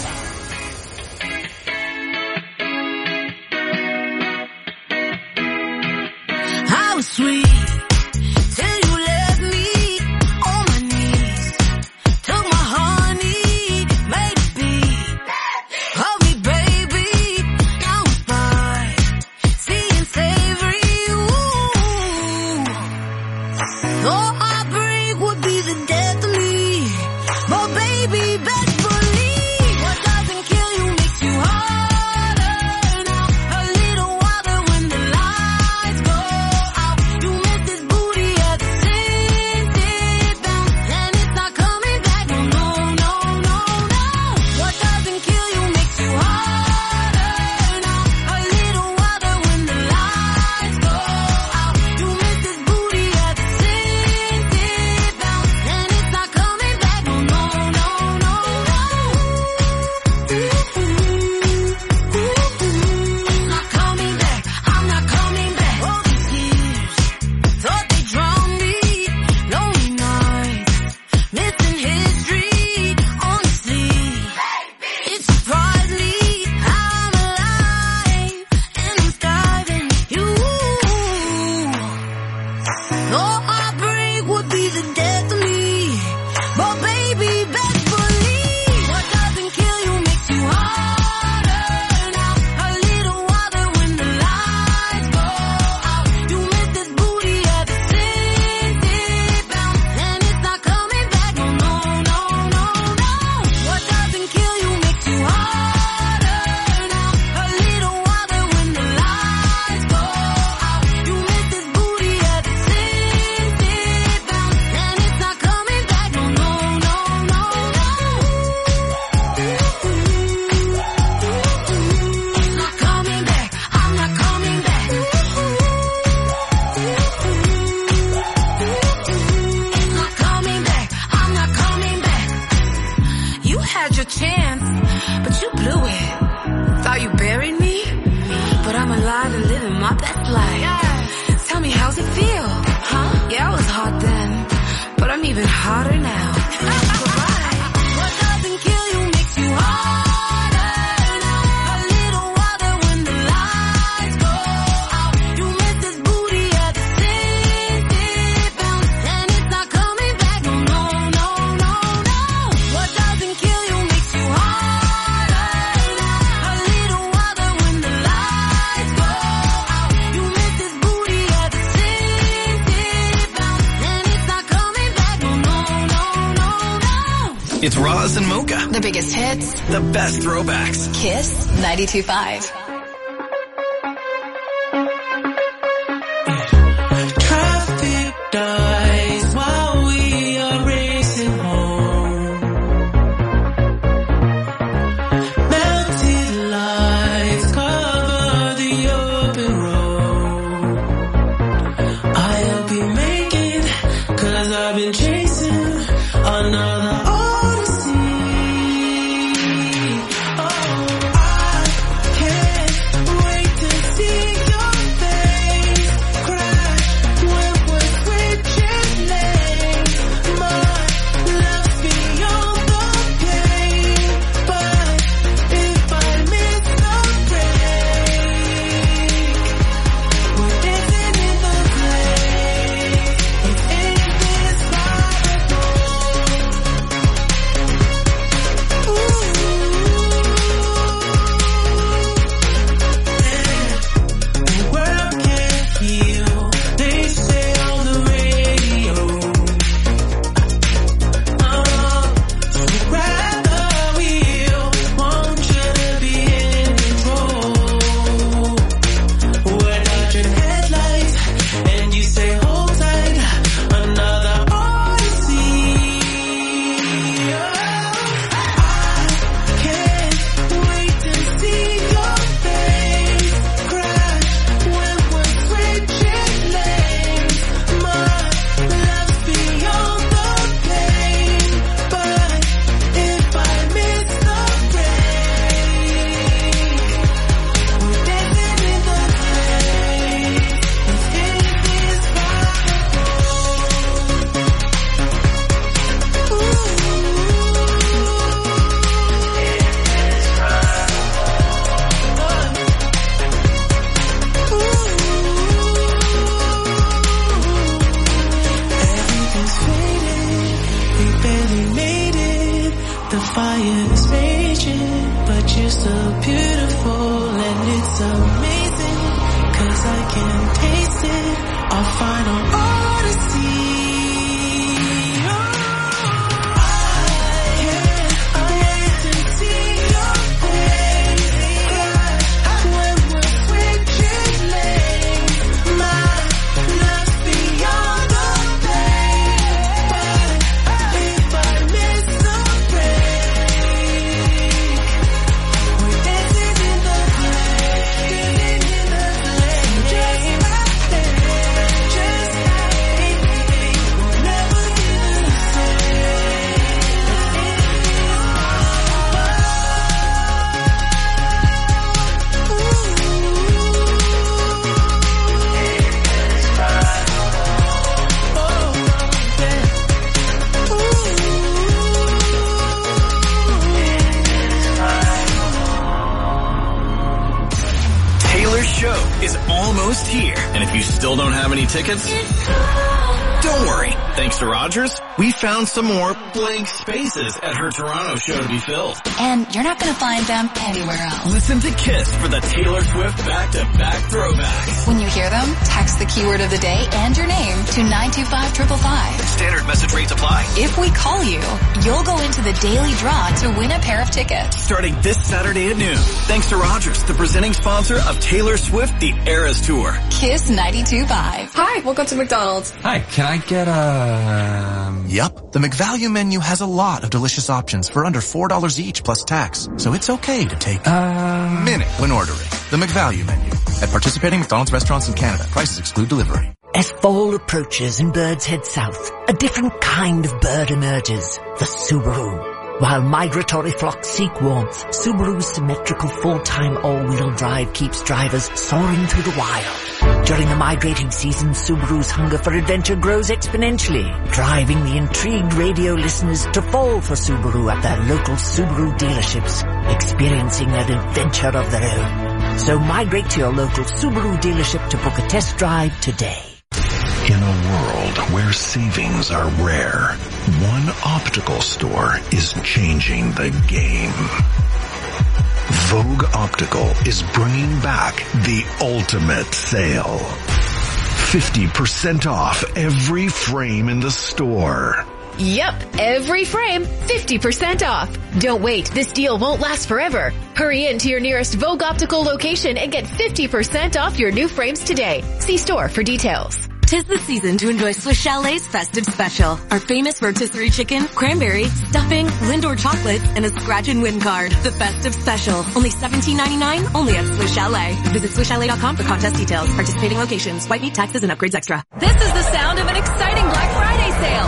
How sweet till you left me on my knees. Took my honey, made it beat. Hug me, baby, now it's fine. Seeing savory, ooh. Thought heartbreak would be the death of me, but baby, best believe what doesn't kill you makes you harder. Now a little water when the lights go out. You miss this booty at the sit down, and it's not coming back. No, no, no, no, no. What doesn't kill you makes you harder. Now a little water when the lights go out. You miss this booty at the sit down, and it's not coming back. No, no, no, no, no. Not coming back. I'm not coming back. All these years thought they drowned me. Lonely nights, missing history. Honestly, it surprised me how I'm alive and I'm starving you. Thought heartbreak would be the death of me, but baby, best believe what doesn't kill you makes you harder. Now a little water when the lights go out. You miss this booty at the sit down, and it's not coming back. No, no, no, no, no. What doesn't kill you makes you harder. Now a little water when the lights go out. You miss this booty at the sit down, and it's not coming back. No, no, no, no, no. It's not coming back. I'm not coming back. It's not coming back. I'm not coming back. You had your chance, but you blew it. Thought you buried me, but I'm alive and living my best life. Tell me, how's it feel? Huh? Yeah, I was hot then, but I'm even hotter now. Goodbye. What doesn't kill you makes you harder. Now a little water when the lights go out. You miss this booty at the sit down, and it's not coming back. No, no, no, no, no. What doesn't kill you makes you harder. Now a little water when the lights go out. You miss this booty at the sit down, and it's not coming back. No, no, no, no, no. It's Roz and Mocha. The biggest hits. The best throwbacks. Kiss 92.5. Traffic dies while we are racing home. 'Cause I've been chasing another odyssey. Tickets? Don't worry. Thanks to Rogers, we found some more blank spaces at her Toronto show to be filled. And you're not going to find them anywhere else. Listen to KISS for the Taylor Swift back-to-back throwbacks. When you hear them, text the keyword of the day and your name to 925-555. Standard message rates apply. If we call you, you'll go into the daily draw to win a pair of tickets. Starting this Saturday at noon. Thanks to Rogers, the presenting sponsor of Taylor Swift The Eras Tour. KISS 92.5. Hi, welcome to McDonald's. Hi, can I get a... Yep, the McValue menu has a lot of delicious options for under $4 each plus tax. So it's okay to take a minute when ordering. The McValue menu. At participating McDonald's restaurants in Canada. Prices exclude delivery. As fall approaches and birds head south, a different kind of bird emerges. The Subaru. While migratory flocks seek warmth, Subaru's symmetrical full-time all-wheel drive keeps drivers soaring through the wild. During the migrating season, Subaru's hunger for adventure grows exponentially, driving the intrigued radio listeners to fall for Subaru at their local Subaru dealerships, experiencing an adventure of their own. So migrate to your local Subaru dealership to book a test drive today. In a world where savings are rare, one optical store is changing the game. Vogue Optical is bringing back the ultimate sale. 50% off every frame in the store. Yep, every frame, 50% off. Don't wait, this deal won't last forever. Hurry in to your nearest Vogue Optical location and get 50% off your new frames today. See store for details. 'Tis the season to enjoy Swiss Chalet's festive special. Our famous rotisserie chicken, cranberry, stuffing, Lindor chocolates, and a scratch and win card. The festive special. Only $17.99, only at Swiss Chalet. Visit SwissChalet.com for contest details. Participating locations. White meat, taxes, and upgrades extra. This is the sound of an exciting Black Friday sale.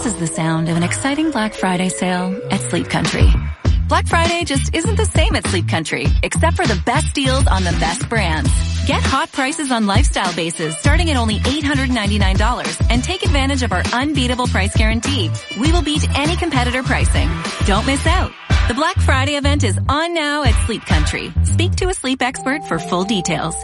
This is the sound of an exciting Black Friday sale at Sleep Country. Black Friday just isn't the same at Sleep Country, except for the best deals on the best brands. Get hot prices on lifestyle bases starting at only $899 and take advantage of our unbeatable price guarantee. We will beat any competitor pricing. Don't miss out. The Black Friday event is on now at Sleep Country. Speak to a sleep expert for full details.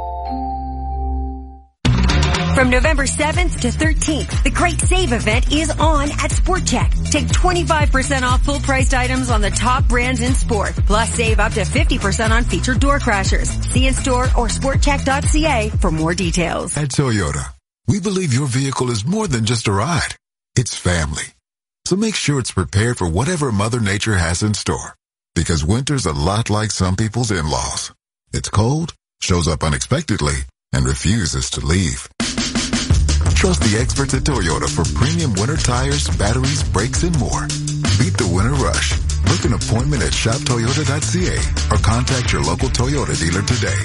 From November 7th to 13th, the Great Save event is on at Sport Check. Take 25% off full-priced items on the top brands in sport. Plus, save up to 50% on featured door crashers. See in-store or sportcheck.ca for more details. At Toyota, we believe your vehicle is more than just a ride. It's family. So make sure it's prepared for whatever Mother Nature has in store. Because winter's a lot like some people's in-laws. It's cold, shows up unexpectedly, and refuses to leave. Trust the experts at Toyota for premium winter tires, batteries, brakes, and more. Beat the winter rush. Book an appointment at shoptoyota.ca or contact your local Toyota dealer today.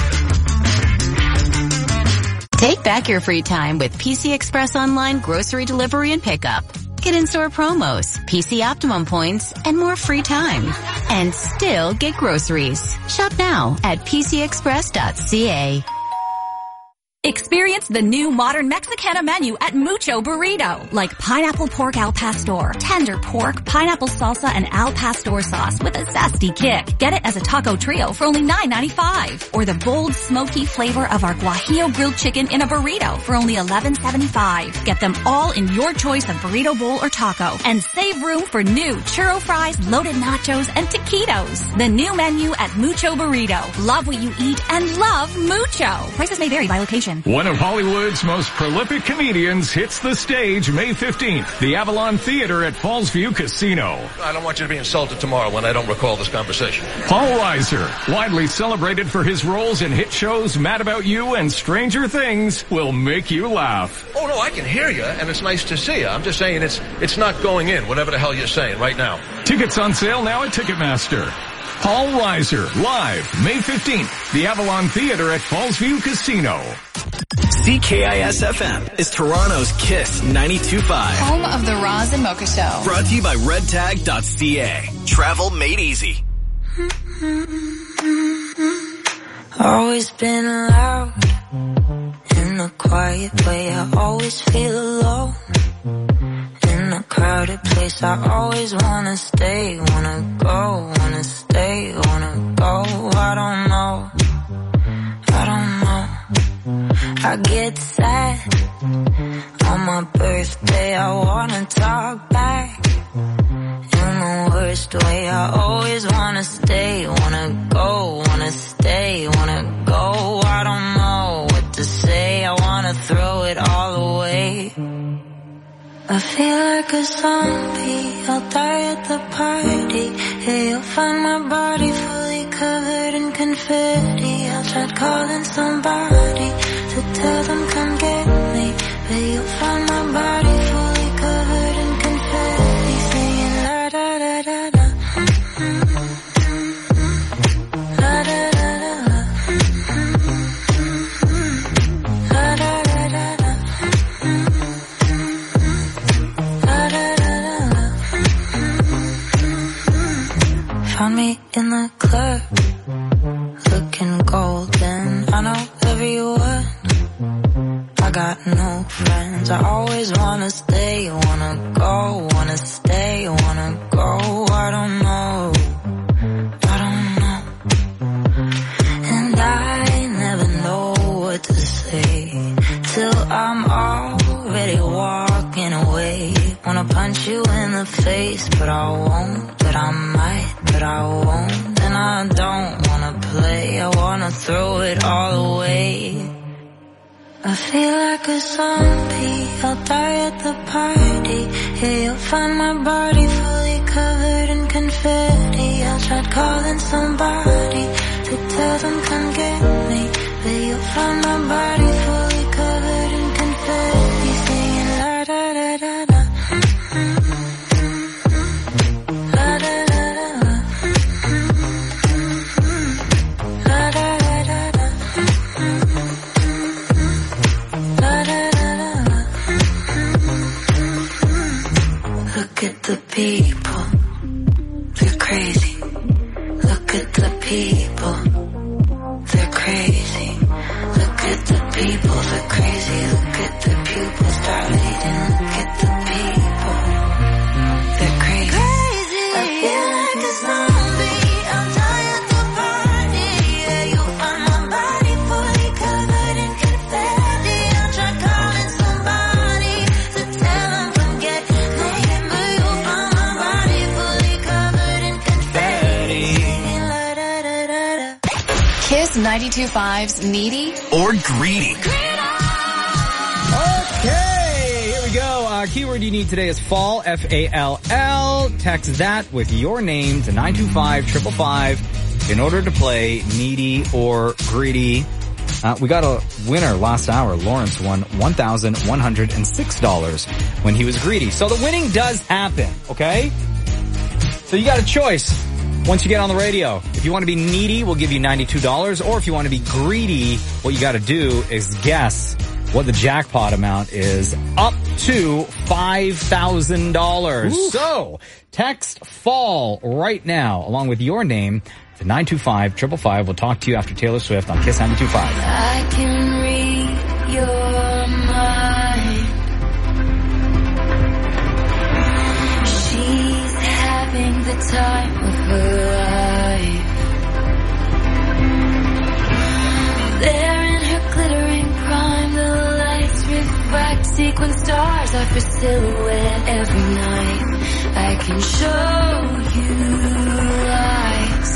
Take back your free time with PC Express Online grocery delivery and pickup. Get in-store promos, PC Optimum points, and more free time. And still get groceries. Shop now at PCExpress.ca. Experience the new modern Mexicana menu at Mucho Burrito, like pineapple pork al pastor, tender pork, pineapple salsa, and al pastor sauce with a zesty kick. Get it as a taco trio for only $9.95. Or the bold, smoky flavor of our guajillo grilled chicken in a burrito for only $11.75. Get them all in your choice of burrito bowl or taco. And save room for new churro fries, loaded nachos, and taquitos. The new menu at Mucho Burrito. Love what you eat and love Mucho. Prices may vary by location. One of Hollywood's most prolific comedians hits the stage May 15th, the Avalon Theater at Fallsview Casino. I don't want you to be insulted tomorrow when I don't recall this conversation. Paul Reiser, widely celebrated for his roles in hit shows Mad About You and Stranger Things, will make you laugh. Oh, no, I can hear you, and it's nice to see you. I'm just saying it's not going in, whatever the hell you're saying right now. Tickets on sale now at Ticketmaster. Paul Reiser, live, May 15th, the Avalon Theater at Fallsview Casino. CKIS-FM is Toronto's Kiss 92.5. Home of the Roz and Mocha Show. Brought to you by redtag.ca. Travel made easy. Always been loud in a quiet way. I always feel alone in a crowded place. I always wanna stay, wanna go, wanna stay, wanna go. I don't know. I get sad on my birthday. I wanna talk back in the worst way. I always wanna stay, wanna go, wanna stay, wanna go. I don't know what to say. I wanna throw it all away. I feel like a zombie. I'll die at the party. Hey, you'll find my body fully covered in confetti. I'll try calling somebody to tell them come get me, but you'll find my body fully covered in confetti, singing la da da da da, la da da da da, la da da da da, la da da da. Found me in the club, looking golden. I know every word. I got no friends. I always wanna stay, wanna go, wanna stay, wanna go. I don't know. And I never know what to say till I'm already walking away. Wanna punch you in the face, but I won't, but I might, but I won't. And I don't wanna play, I wanna throw it all away. I feel like a zombie, I'll die at the party. Yeah, you'll find my body fully covered in confetti. I'll try calling somebody to tell them come get me, but you'll find my body fully covered in confetti, singing la da da da da, la da da da da, la da da da da. the people. They're crazy. Look at the people. They're crazy. Look at the people. They're crazy. Look at the pupils dilating. Look at the people. They're crazy. I feel like a zombie. I'm dying at the party. Yeah, you'll find my body fully covered in confetti. I'll try calling somebody to tell them come get me, but you'll find my body fully covered in confetti. Kiss 92.5's Needy or Greedy. Okay, here we go. Keyword you need today is fall, F-A-L-L. Text that with your name to 925-555 in order to play Needy or Greedy. We got a winner last hour. Lawrence won $1,106 when he was greedy. So the winning does happen, okay? So you got a choice once you get on the radio. If you want to be needy, we'll give you $92. Or if you want to be greedy, what you got to do is guess what the jackpot amount is, up to $5,000. So text fall right now along with your name to 925-555. We'll talk to you after Taylor Swift on Kiss 92.5. I can read your mind. She's having the time of her life. There in her glittering prime, the lights reflect sequin stars off her silhouette every night. I can show you lights.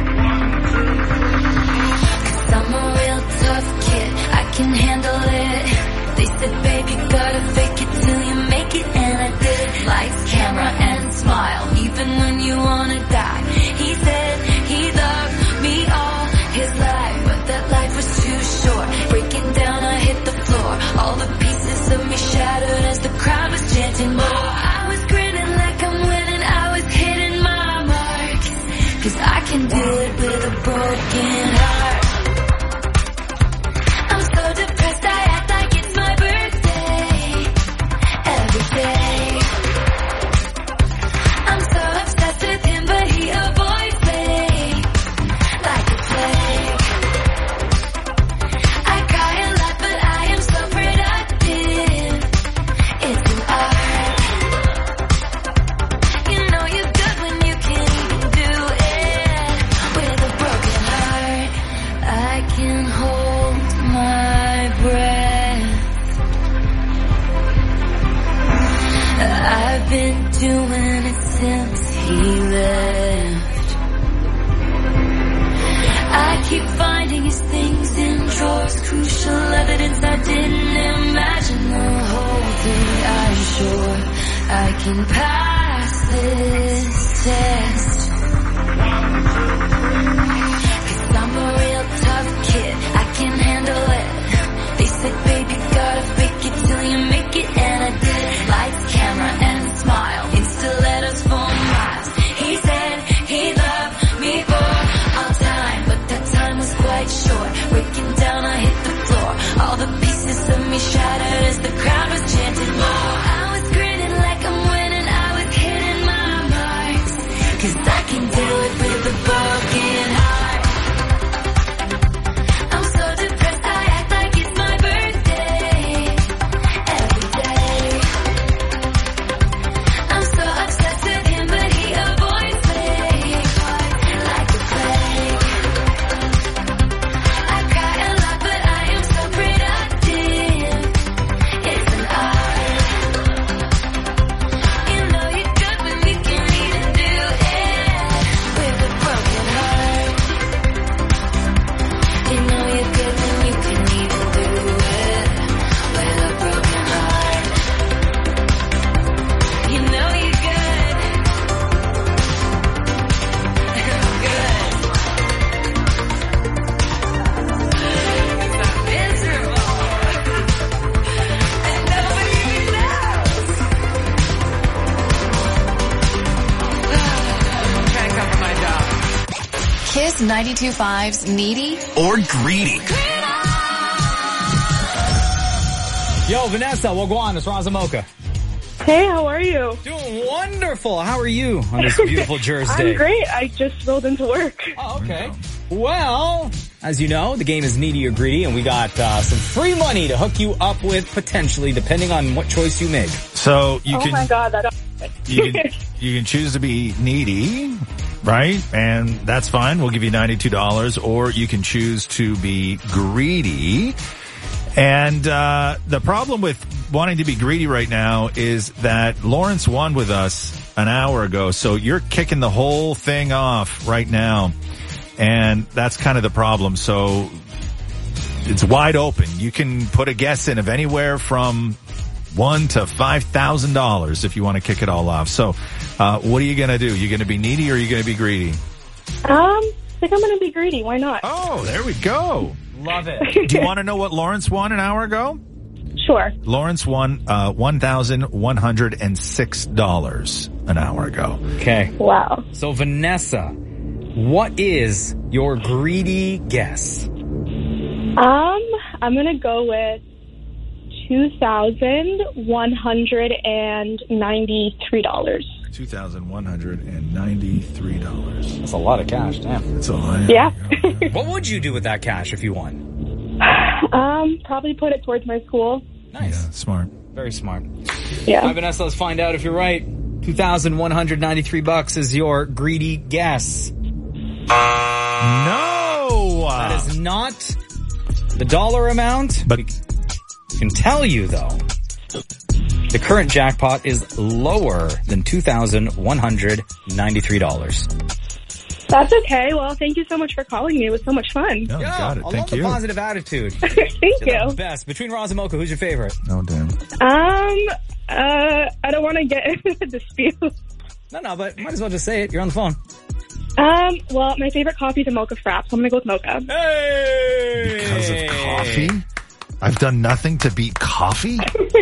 'Cause I'm a real tough kid, I can handle it. They said, babe, you gotta fake it till you make it, and I did. Lights, camera, and smile, even when you wanna die. He said he loved me all his life, but that life was too short. Breaking down, I hit the floor. All the pieces of me shattered as the crowd was chanting more. I was grinning like I'm winning, I was hitting my marks. 'Cause I can do it with a broken heart. I'm so depressed, I act like it's my birthday every day. I'm so obsessed with him, but he avoids me like a plague. I cry a lot, but I am so productive. It's an art. You know you're good when you can do it with a broken heart. I can hold my breath. I've been doing it since he left. I keep finding his things in drawers, crucial evidence I didn't imagine. The whole thing, I'm sure I can pass this test. 'Cause I'm a real tough kid, I can handle it. They said, baby, gotta fake it till you make it, and I did. Lights, camera, and smile, insta letters for miles. He said he loved me for all time, but that time was quite short. Breaking down, I hit the floor. All the pieces of me shattered as the crowd was chanting more. I was grinning like I'm winning, I was hitting my marks. 'Cause I can do it with a broken heart. I'm so depressed, I act like it's my birthday every day. I'm so obsessed with him, but he avoids me like a plague. I cry a lot, but I am so productive. It's an art. You know you're good when you can even do it with a broken heart. You know you're good when you can even do it with a broken heart. You know you're good. I'm good. 'Cause I'm miserable. And nobody knows. I'm trying to cover my job. Kiss 92.5's Needy or Greedy. Yo, Vanessa, wagwan, it's Raza Mocha. Hey, how are you? Doing wonderful. How are you on this beautiful Jersey day? I'm great. I just rolled into work. Oh, okay. Well, as you know, the game is Needy or Greedy, and we got some free money to hook you up with, potentially, depending on what choice you make. So you can... Oh, my God. you can choose to be needy, right? And that's fine. We'll give you $92. Or you can choose to be greedy. And the problem with wanting to be greedy right now is that Lawrence won with us an hour ago, so you're kicking the whole thing off right now. And that's kind of the problem. So it's wide open. You can put a guess in of anywhere from $1,000 to $5,000 if you want to kick it all off. So what are you going to do? You going to be needy or are you going to be greedy? I think I'm going to be greedy. Why not? Oh, there we go. Love it. Do you want to know what Lawrence won an hour ago? Sure. Lawrence won $1,106 an hour ago. Okay. Wow. So, Vanessa, what is your greedy guess? I'm going to go with $2,193. $2,193. That's a lot of cash, damn. That's a lot. Yeah. What would you do with that cash if you won? Probably put it towards my school. Nice. Yeah, smart. Very smart. Yeah. All right, Vanessa, let's find out if you're right. $2,193 is your greedy guess. No! That is not the dollar amount. But I can tell you, though, the current jackpot is lower than $2,193. That's okay. Well, thank you so much for calling me. It was so much fun. No, Yeah, got it. I Thank love the you. positive attitude. Thank You're you. the best. Between Roz and Mocha, who's your favorite? Oh, damn. I don't want to get into a dispute. No, but might as well just say it. You're on the phone. Well, my favorite coffee is a mocha frap, so I'm going to go with mocha. Hey! Because of coffee? I've done nothing to beat coffee?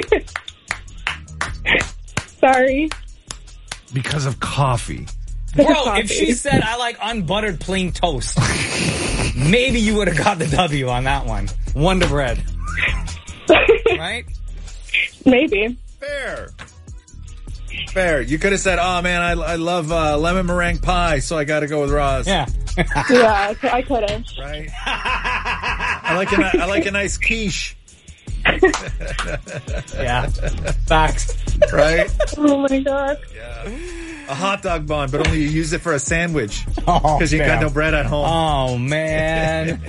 Sorry. Because of coffee. Bro, if she said I like unbuttered plain toast, maybe you would have got the W on that one. Wonder Bread. Right? Maybe. Fair. You could have said, oh man, I love lemon meringue pie, so I got to go with Roz. Yeah. Yeah, I couldn't. Right? I like a nice quiche. Yeah. Facts. Right? Oh my God. Yeah. A hot dog bun, but only you use it for a sandwich. Oh, because you got man. no bread at home. Oh, man.